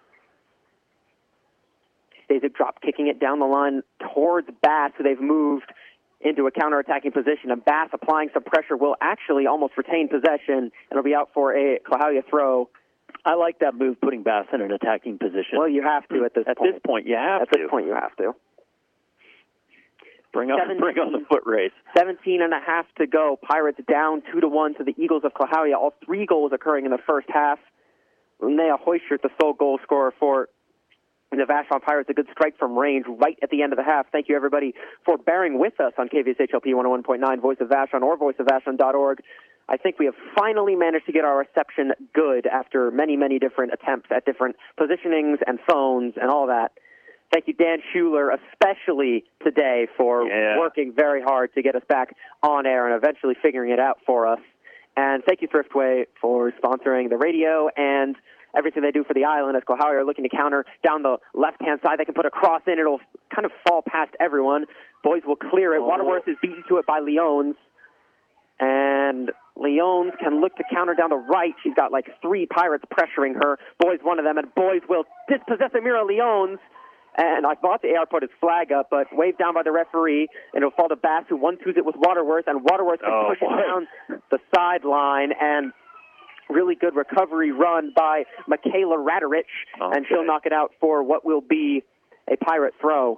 Stasic drop kicking it down the line towards Bass, who they've moved into a counterattacking position, and Bass applying some pressure will actually almost retain possession, and it'll be out for a Clahalia throw. I like that move, putting Bass in an attacking position. Well, you have to at this at point. At this point, you have at to. At this point, you have to. Bring on, bring on the foot race. seventeen and a half to go. Pirates down two to one to the Eagles of Clahalia. All three goals occurring in the first half. Linnea Hoyshert, the sole goal scorer for the Vashon Pirates. A good strike from range right at the end of the half. Thank you, everybody, for bearing with us on K V S H L P one oh one point nine, Voice of Vashon, or voice of vashon dot org. I think we have finally managed to get our reception good after many, many different attempts at different positionings and phones and all that. Thank you, Dan Schuler, especially today for yeah. working very hard to get us back on air and eventually figuring it out for us. And thank you, Thriftway, for sponsoring the radio and everything they do for the island. As Clahalia are looking to counter down the left-hand side, they can put a cross in. It'll kind of fall past everyone. Boys will clear it. Oh. Waterworth is beaten to it by Leones. And Leones can look to counter down the right. She's got like three Pirates pressuring her. Boys, one of them, and Boys will dispossess Amira Leones. And I thought the A R put his flag up, but waved down by the referee, and it'll fall to Bass, who one-twos it with Waterworth, and Waterworth can oh, push boy. it down the sideline, and really good recovery run by Michaela Raderich, okay. and she'll knock it out for what will be a Pirate throw.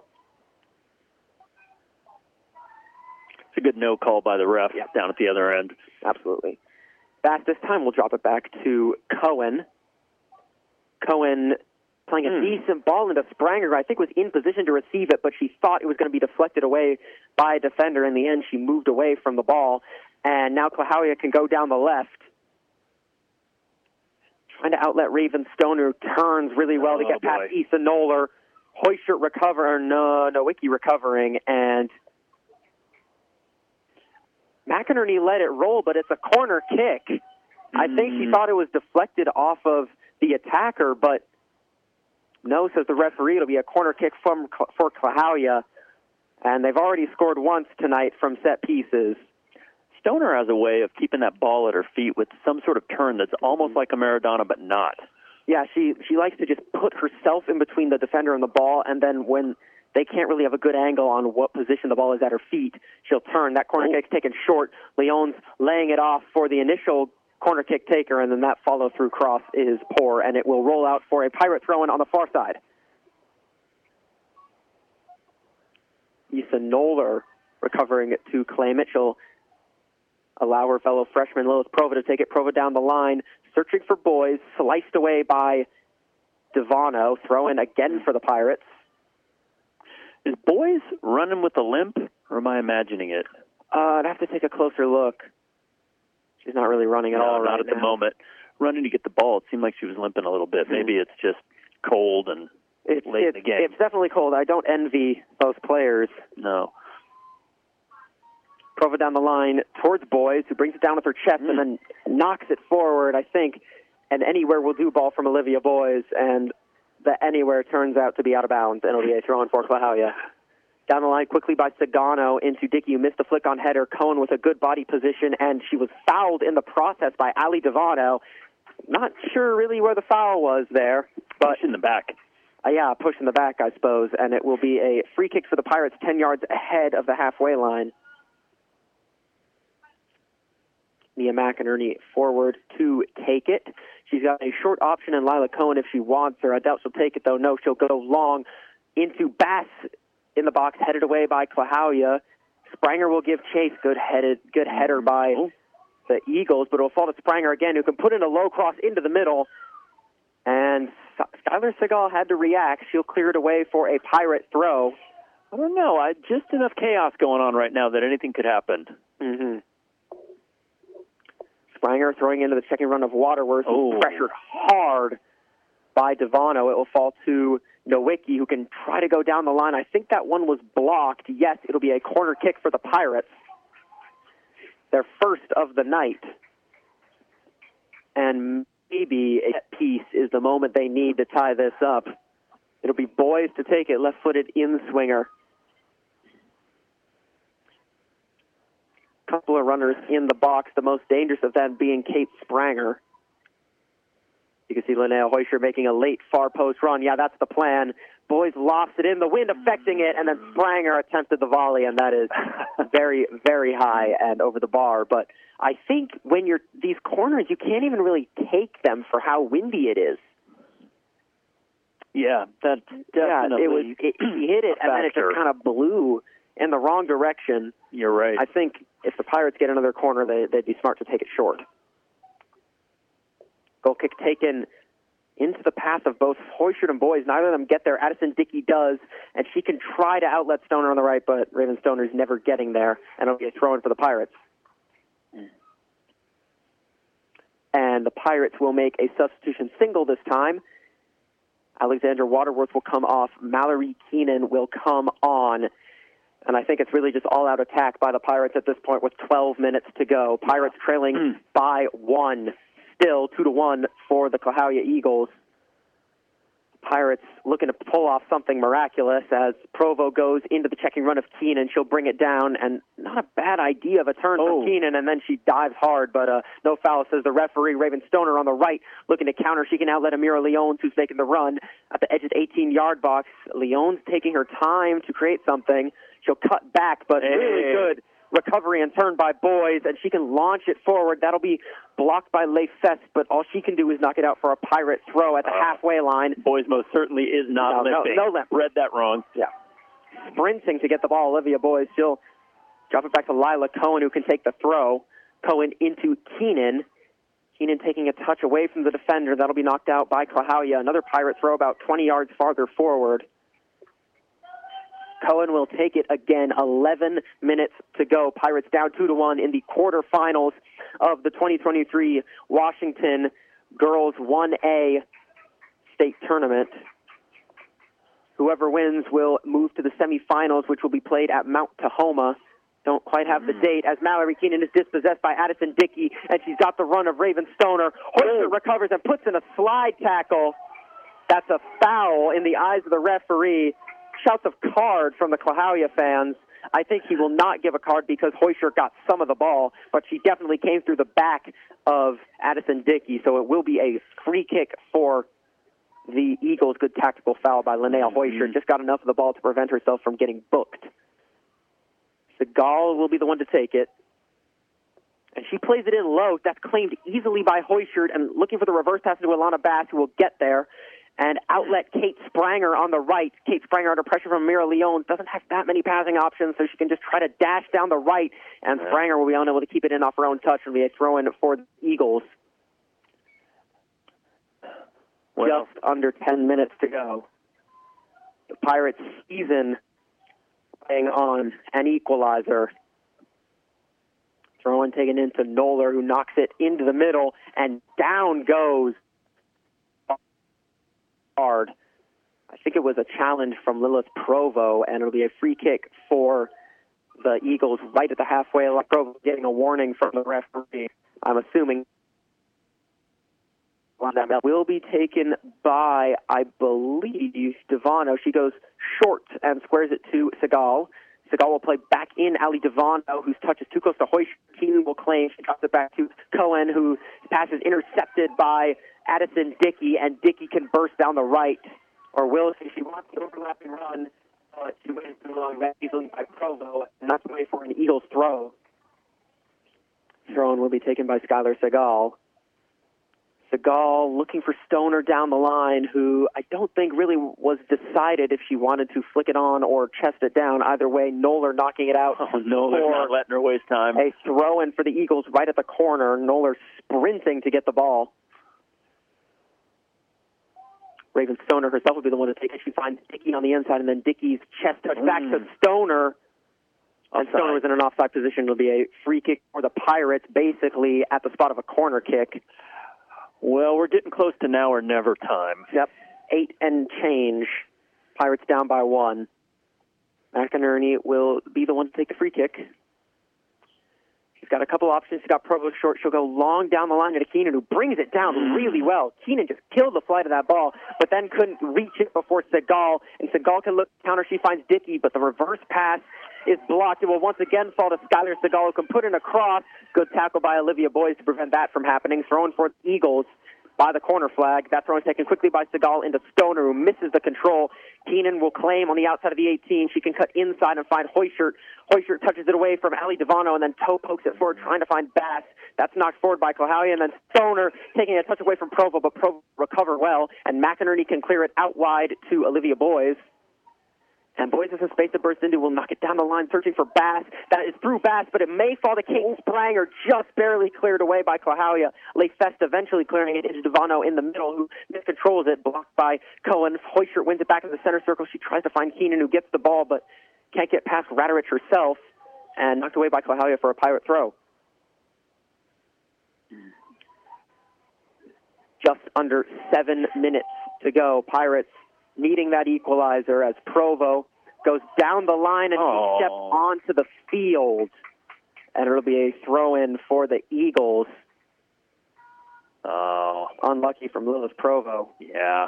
It's a good no call by the ref yep. down at the other end. Absolutely. Bass this time will drop it back to Cohen. Cohen playing a mm. decent ball into Spranger, I think was in position to receive it, but she thought it was going to be deflected away by a defender. In the end, she moved away from the ball, and now Clahalia can go down the left. Trying to outlet Raven Stoner, turns really well oh, to get boy. past Issa Noller. Hoyshert recovering, no, Nowicki recovering, and McInerney let it roll, but it's a corner kick. Mm. I think she thought it was deflected off of the attacker, but no, says the referee. It'll be a corner kick from for Clahalia, and they've already scored once tonight from set pieces. Stoner has a way of keeping that ball at her feet with some sort of turn that's almost like a Maradona, but not. Yeah, she she likes to just put herself in between the defender and the ball, and then when they can't really have a good angle on what position the ball is at her feet, she'll turn. That corner oh. kick's taken short. Leone's laying it off for the initial corner kick taker, and then that follow-through cross is poor, and it will roll out for a Pirate throw-in on the far side. Issa Noller recovering it to claim it. She'll allow her fellow freshman Lilith Prova to take it. Prova down the line, searching for Boys, sliced away by Devano. Throw in again for the Pirates. Is Boys running with a limp, or am I imagining it? Uh, I'd have to take a closer look. She's not really running at no, all not right at now. the moment. Running to get the ball, it seemed like she was limping a little bit. Mm-hmm. Maybe it's just cold and it's, late it's, in the game. It's definitely cold. I don't envy those players. No. Prova down the line towards Boys, who brings it down with her chest mm. and then knocks it forward, I think. And anywhere will do ball from Olivia Boys, and the anywhere turns out to be out of bounds, and it'll be a throw-in for Clahalia. Down the line quickly by Sagano into Dickey, who missed the flick on header. Cohen with a good body position, and she was fouled in the process by Ali Devano. Not sure really where the foul was there. But push in the back. Uh, yeah, push in the back, I suppose. And it will be a free kick for the Pirates, ten yards ahead of the halfway line. Nia McInerney forward to take it. She's got a short option in Lila Cohen if she wants her. I doubt she'll take it, though. No, she'll go long into Bass in the box, headed away by Clahalia. Spranger will give chase. Good headed, good header by the Eagles, but it'll fall to Spranger again, who can put in a low cross into the middle. And Skylar Segal had to react. She'll clear it away for a Pirate throw. I don't know. I, just enough chaos going on right now that anything could happen. Mm-hmm. Spranger throwing into the checking run of Waterworth, oh. pressured hard by Devano. It will fall to Nowicki, who can try to go down the line. I think that one was blocked. Yes, it'll be a corner kick for the Pirates. Their first of the night. And maybe a set piece is the moment they need to tie this up. It'll be Boys to take it, left-footed in-swinger. Couple of runners in the box, the most dangerous of them being Kate Spranger. You can see Linnea Heuscher making a late far post run. Yeah, that's the plan. Boys lofts it in, the wind affecting it, and then Spranger attempted the volley, and that is very, very high and over the bar. But I think when you're these corners, you can't even really take them for how windy it is. Yeah, that definitely. Yeah, it was. It, he hit it, and then it just kind of blew in the wrong direction. You're right. I think if the Pirates get another corner, they, they'd be smart to take it short. Goal kick taken into the path of both Heuscher and Boys. Neither of them get there. Addison Dickey does, and she can try to outlet Stoner on the right, but Raven Stoner's never getting there, and it'll be a throw-in for the Pirates. Mm. And the Pirates will make a substitution single this time. Alexandra Waterworth will come off. Mallory Keenan will come on. And I think it's really just all-out attack by the Pirates at this point with twelve minutes to go. Pirates trailing mm. by one. Still two to one for the Klahowya Eagles. Pirates looking to pull off something miraculous as Provo goes into the checking run of Keenan. She'll bring it down, and not a bad idea of a turn oh. from Keenan, and then she dives hard, but uh, no foul, says the referee. Raven Stoner on the right looking to counter. She can outlet Amira Leones, who's making the run at the edge of the eighteen-yard box. Leones taking her time to create something. She'll cut back, but hey. really good recovery and turn by Boys, and she can launch it forward. That'll be blocked by Leigh Fest, but all she can do is knock it out for a Pirate throw at the uh, halfway line. Boys most certainly is not no, limping. No, no limp. Read that wrong. Yeah. Sprinting to get the ball, Olivia Boys. She'll drop it back to Lila Cohen, who can take the throw. Cohen into Keenan. Keenan taking a touch away from the defender. That'll be knocked out by Klahowya. Another Pirate throw about twenty yards farther forward. Cohen will take it again. eleven minutes to go. Pirates down two to one in the quarterfinals of the twenty twenty-three Washington Girls one A State Tournament. Whoever wins will move to the semifinals, which will be played at Mount Tahoma. Don't quite have the date, as Mallory Keenan is dispossessed by Addison Dickey, and she's got the run of Raven Stoner. Heuscher recovers and puts in a slide tackle. That's a foul in the eyes of the referee. Shouts of card from the Klahowya fans. I think he will not give a card because Heuscher got some of the ball, but she definitely came through the back of Addison Dickey, so it will be a free kick for the Eagles. Good tactical foul by Linnea Heuscher. Just got enough of the ball to prevent herself from getting booked. Segal will be the one to take it. And she plays it in low. That's claimed easily by Heuscher, and looking for the reverse pass to Alana Bass, who will get there. And outlet Kate Spranger on the right. Kate Spranger under pressure from Amira Leones. Doesn't have that many passing options, so she can just try to dash down the right. And yeah. Spranger will be unable to keep it in off her own touch and be a throw-in for the Eagles. Well, just under ten minutes to go. The Pirates season playing on an equalizer. Throw-in taken into Noller, who knocks it into the middle, and down goes hard. I think it was a challenge from Lilith Provo, and it'll be a free kick for the Eagles right at the halfway line. Provo getting a warning from the referee. I'm assuming that will be taken by, I believe, Devano. She goes short and squares it to Segal. Segal will play back in Ali Devano, whose touch is too close to Heuscher. Keenan will claim. She drops it back to Cohen, whose pass is intercepted by Addison Dickey, and Dickey can burst down the right, or will if she wants the overlapping run. Uh, she waited too long. That's easily by Provo, and that's the way for an Eagles throw. Throw-in will be taken by Skylar Segal. Seagal looking for Stoner down the line, who I don't think really was decided if she wanted to flick it on or chest it down. Either way, Noller knocking it out. Oh, Noller's not letting her waste time. A throw-in for the Eagles right at the corner. Noller sprinting to get the ball. Raven Stoner herself will be the one to take it. She finds Dickey on the inside, and then Dickey's chest touch mm. back to Stoner. And Offside. Stoner was in an offside position. It'll be a free kick for the Pirates, basically at the spot of a corner kick. Well, we're getting close to now or never time. Yep, eight and change. Pirates down by one. McInerney will be the one to take the free kick. She's got a couple options. She's got Provo short. She'll go long down the line to Keenan, who brings it down really well. Keenan just killed the flight of that ball, but then couldn't reach it before Seagal. And Seagal can look counter. She finds Dickey, but the reverse pass is blocked. It will once again fall to Skylar Seagal, who can put in a cross. Good tackle by Olivia Boyes to prevent that from happening. Thrown for the Eagles by the corner flag. That throw is taken quickly by Seagal into Stoner, who misses the control. Keenan will claim on the outside of the eighteen. She can cut inside and find Hoyshert. Hoyshert touches it away from Ali Devano and then toe pokes it forward, trying to find Bass. That's knocked forward by Kohalia, and then Stoner taking a touch away from Provo, but Provo recover well, and McInerney can clear it out wide to Olivia Boyes. And Boyes has some space to burst into. Will knock it down the line, searching for Bass. That is through Bass, but it may fall to Kate Spranger, just barely cleared away by Kohalia. Leifest eventually clearing it into Devano in the middle, who miscontrols it, blocked by Cohen. Hoyshert wins it back in the center circle. She tries to find Keenan, who gets the ball, but can't get past Radarich herself, and knocked away by Kohalia for a Pirate throw. Just under seven minutes to go. Pirates needing that equalizer as Provo goes down the line and oh. steps onto the field. And it'll be a throw-in for the Eagles. Oh. Unlucky from Lilith Provo. Yeah.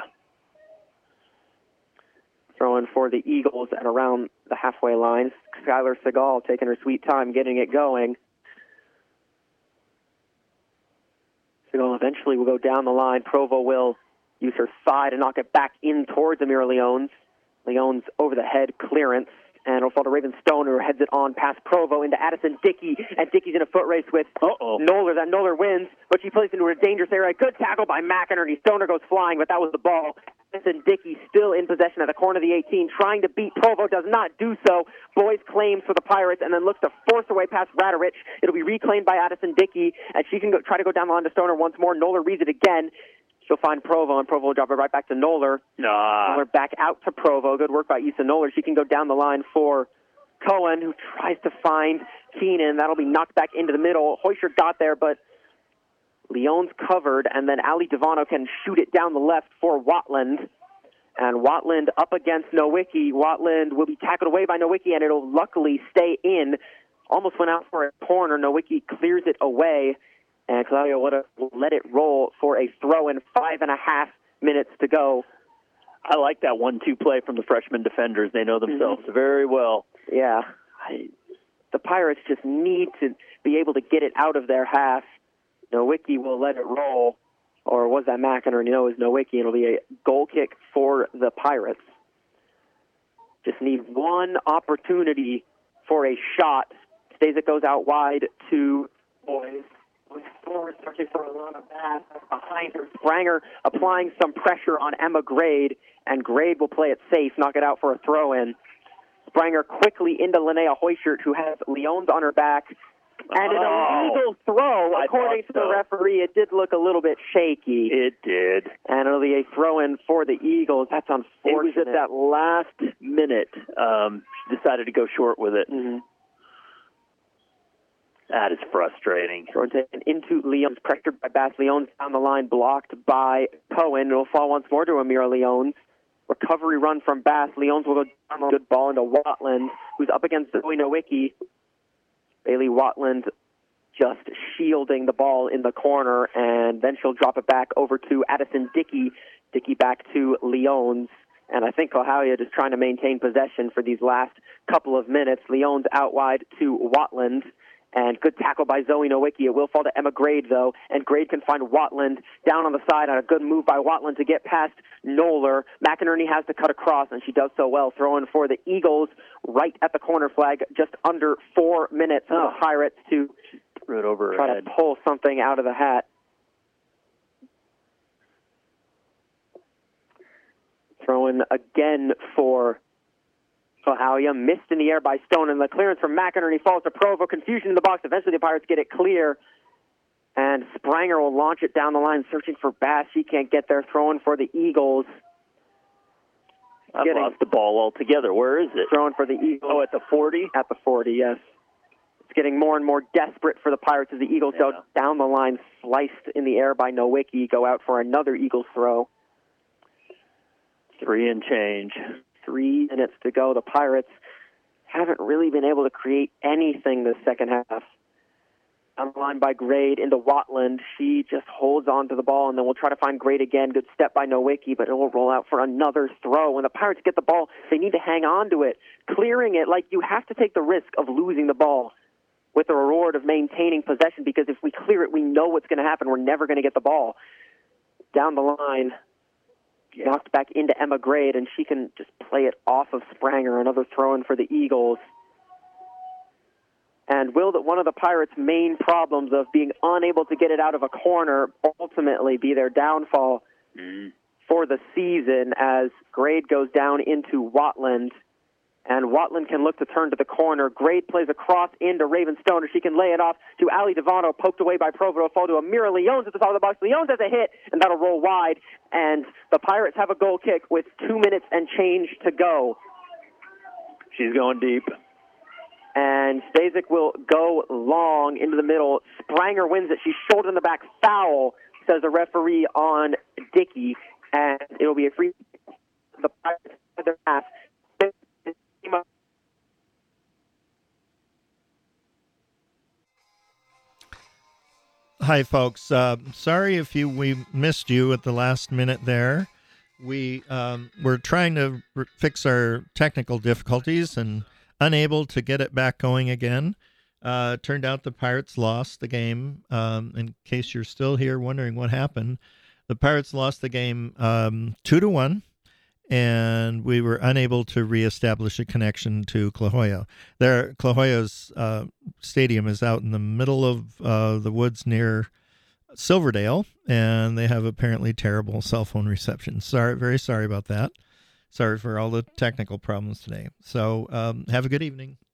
Throw-in for the Eagles at around the halfway line. Skylar Seagal taking her sweet time getting it going. Seagal eventually will go down the line. Provo will use her side and knock it back in towards Amira Leones. Leones over the head clearance, and it'll fall to Raven Stoner, who heads it on past Provo into Addison Dickey, and Dickey's in a foot race with Uh-oh. Noller. That Noller wins, but she plays into a dangerous area. Good tackle by McInerney. Stoner goes flying, but that was the ball. Addison Dickey still in possession at the corner of the eighteen, trying to beat Provo, does not do so. Boyes claims for the Pirates and then looks to force away past Radarich. It'll be reclaimed by Addison Dickey, and she can go, try to go down the line to Stoner once more. Noller reads it again. She'll find Provo, and Provo will drop it right back to Noller. Nah. Noller back out to Provo. Good work by Issa Noller. She can go down the line for Cohen, who tries to find Keenan. That'll be knocked back into the middle. Hoyshert got there, but Leone's covered, and then Ali Devano can shoot it down the left for Watland. And Watland up against Nowicki. Watland will be tackled away by Nowicki, and it'll luckily stay in. Almost went out for a corner. Nowicki clears it away. And Claudia will let it roll for a throw-in, five and a half minutes to go. I like that one two play from the freshman defenders. They know themselves mm-hmm. very well. Yeah. I, the Pirates just need to be able to get it out of their half. Nowicki will let it roll. Or was that McInerney? No, it was Nowicki. It'll be a goal kick for the Pirates. Just need one opportunity for a shot. Stasic goes out wide to Boyes. Forward, searching for Alana Bass. Behind her, Spranger applying some pressure on Emma Grade, and Grade will play it safe, knock it out for a throw-in. Spranger quickly into Linnea Hoyshert, who has Leones on her back. And an oh, illegal throw, according to so. the referee. It did look a little bit shaky. It did. And it'll be a throw-in for the Eagles. That's unfortunate. It was at that last minute um, decided to go short with it. Mm-hmm. That is frustrating. Thrown taken into Leones, pressured by Bass. Leones down the line, blocked by Cohen. It'll fall once more to Amira Leones. Recovery run from Bass. Leones will go down the good ball into Watland, who's up against Zoe Nowicki. Bailey Watland just shielding the ball in the corner, and then she'll drop it back over to Addison Dickey. Dickey back to Leones. And I think Kohalia is trying to maintain possession for these last couple of minutes. Leones out wide to Watland. And good tackle by Zoe Nowicki. It will fall to Emma Grade, though, and Grade can find Watland down on the side, and a good move by Watland to get past Noller. McInerney has to cut across, and she does so well, throwing for the Eagles right at the corner flag, just under four minutes for oh. the Pirates to threw it over try her head. to pull something out of the hat. Throwing again for Cahokia. Missed in the air by Stone, and the clearance from McInerney falls to Provo. Confusion in the box. Eventually the Pirates get it clear, and Spranger will launch it down the line, searching for Bass. She can't get there. Throwing for the Eagles. I've Getting, lost the ball altogether. Where is it? Throwing for the Eagles. Oh, at the forty? At the forty, yes. It's getting more and more desperate for the Pirates as the Eagles yeah. go down the line, sliced in the air by Nowicki, go out for another Eagles throw. Three and change. Three minutes to go. The Pirates haven't really been able to create anything this second half. On the line by Grade into Watland. She just holds on to the ball, and then we'll try to find Grade again. Good step by Nowicki, but it will roll out for another throw. When the Pirates get the ball, they need to hang on to it. Clearing it, like you have to take the risk of losing the ball with the reward of maintaining possession, because if we clear it, we know what's going to happen. We're never going to get the ball. Down the line, knocked back into Emma Grade, and she can just play it off of Spranger. Another throw-in for the Eagles. And will that one of the Pirates' main problems of being unable to get it out of a corner ultimately be their downfall mm. for the season, as Grade goes down into Watland, and Watland can look to turn to the corner. Grade plays across into Ravenstone, she can lay it off to Ali Devano, poked away by Provo, fall to Amira Leones at the top of the box. Leones has a hit, and that'll roll wide, and the Pirates have a goal kick with two minutes and change to go. She's going deep. And Stasic will go long into the middle. Spranger wins it. She's shouldered in the back. Foul, says the referee on Dickey. And it will be a free kick. The Pirates have their pass. Hi, folks. Uh, sorry if you we missed you at the last minute there. We um, were trying to r- fix our technical difficulties and unable to get it back going again. Uh, turned out the Pirates lost the game. Um, in case you're still here wondering what happened, the Pirates lost the game um, two to one, and we were unable to reestablish a connection to Clajoya. There, Clajoya's uh, stadium is out in the middle of uh, the woods near Silverdale, and they have apparently terrible cell phone reception. Sorry, very sorry about that. Sorry for all the technical problems today. So um, have a good evening.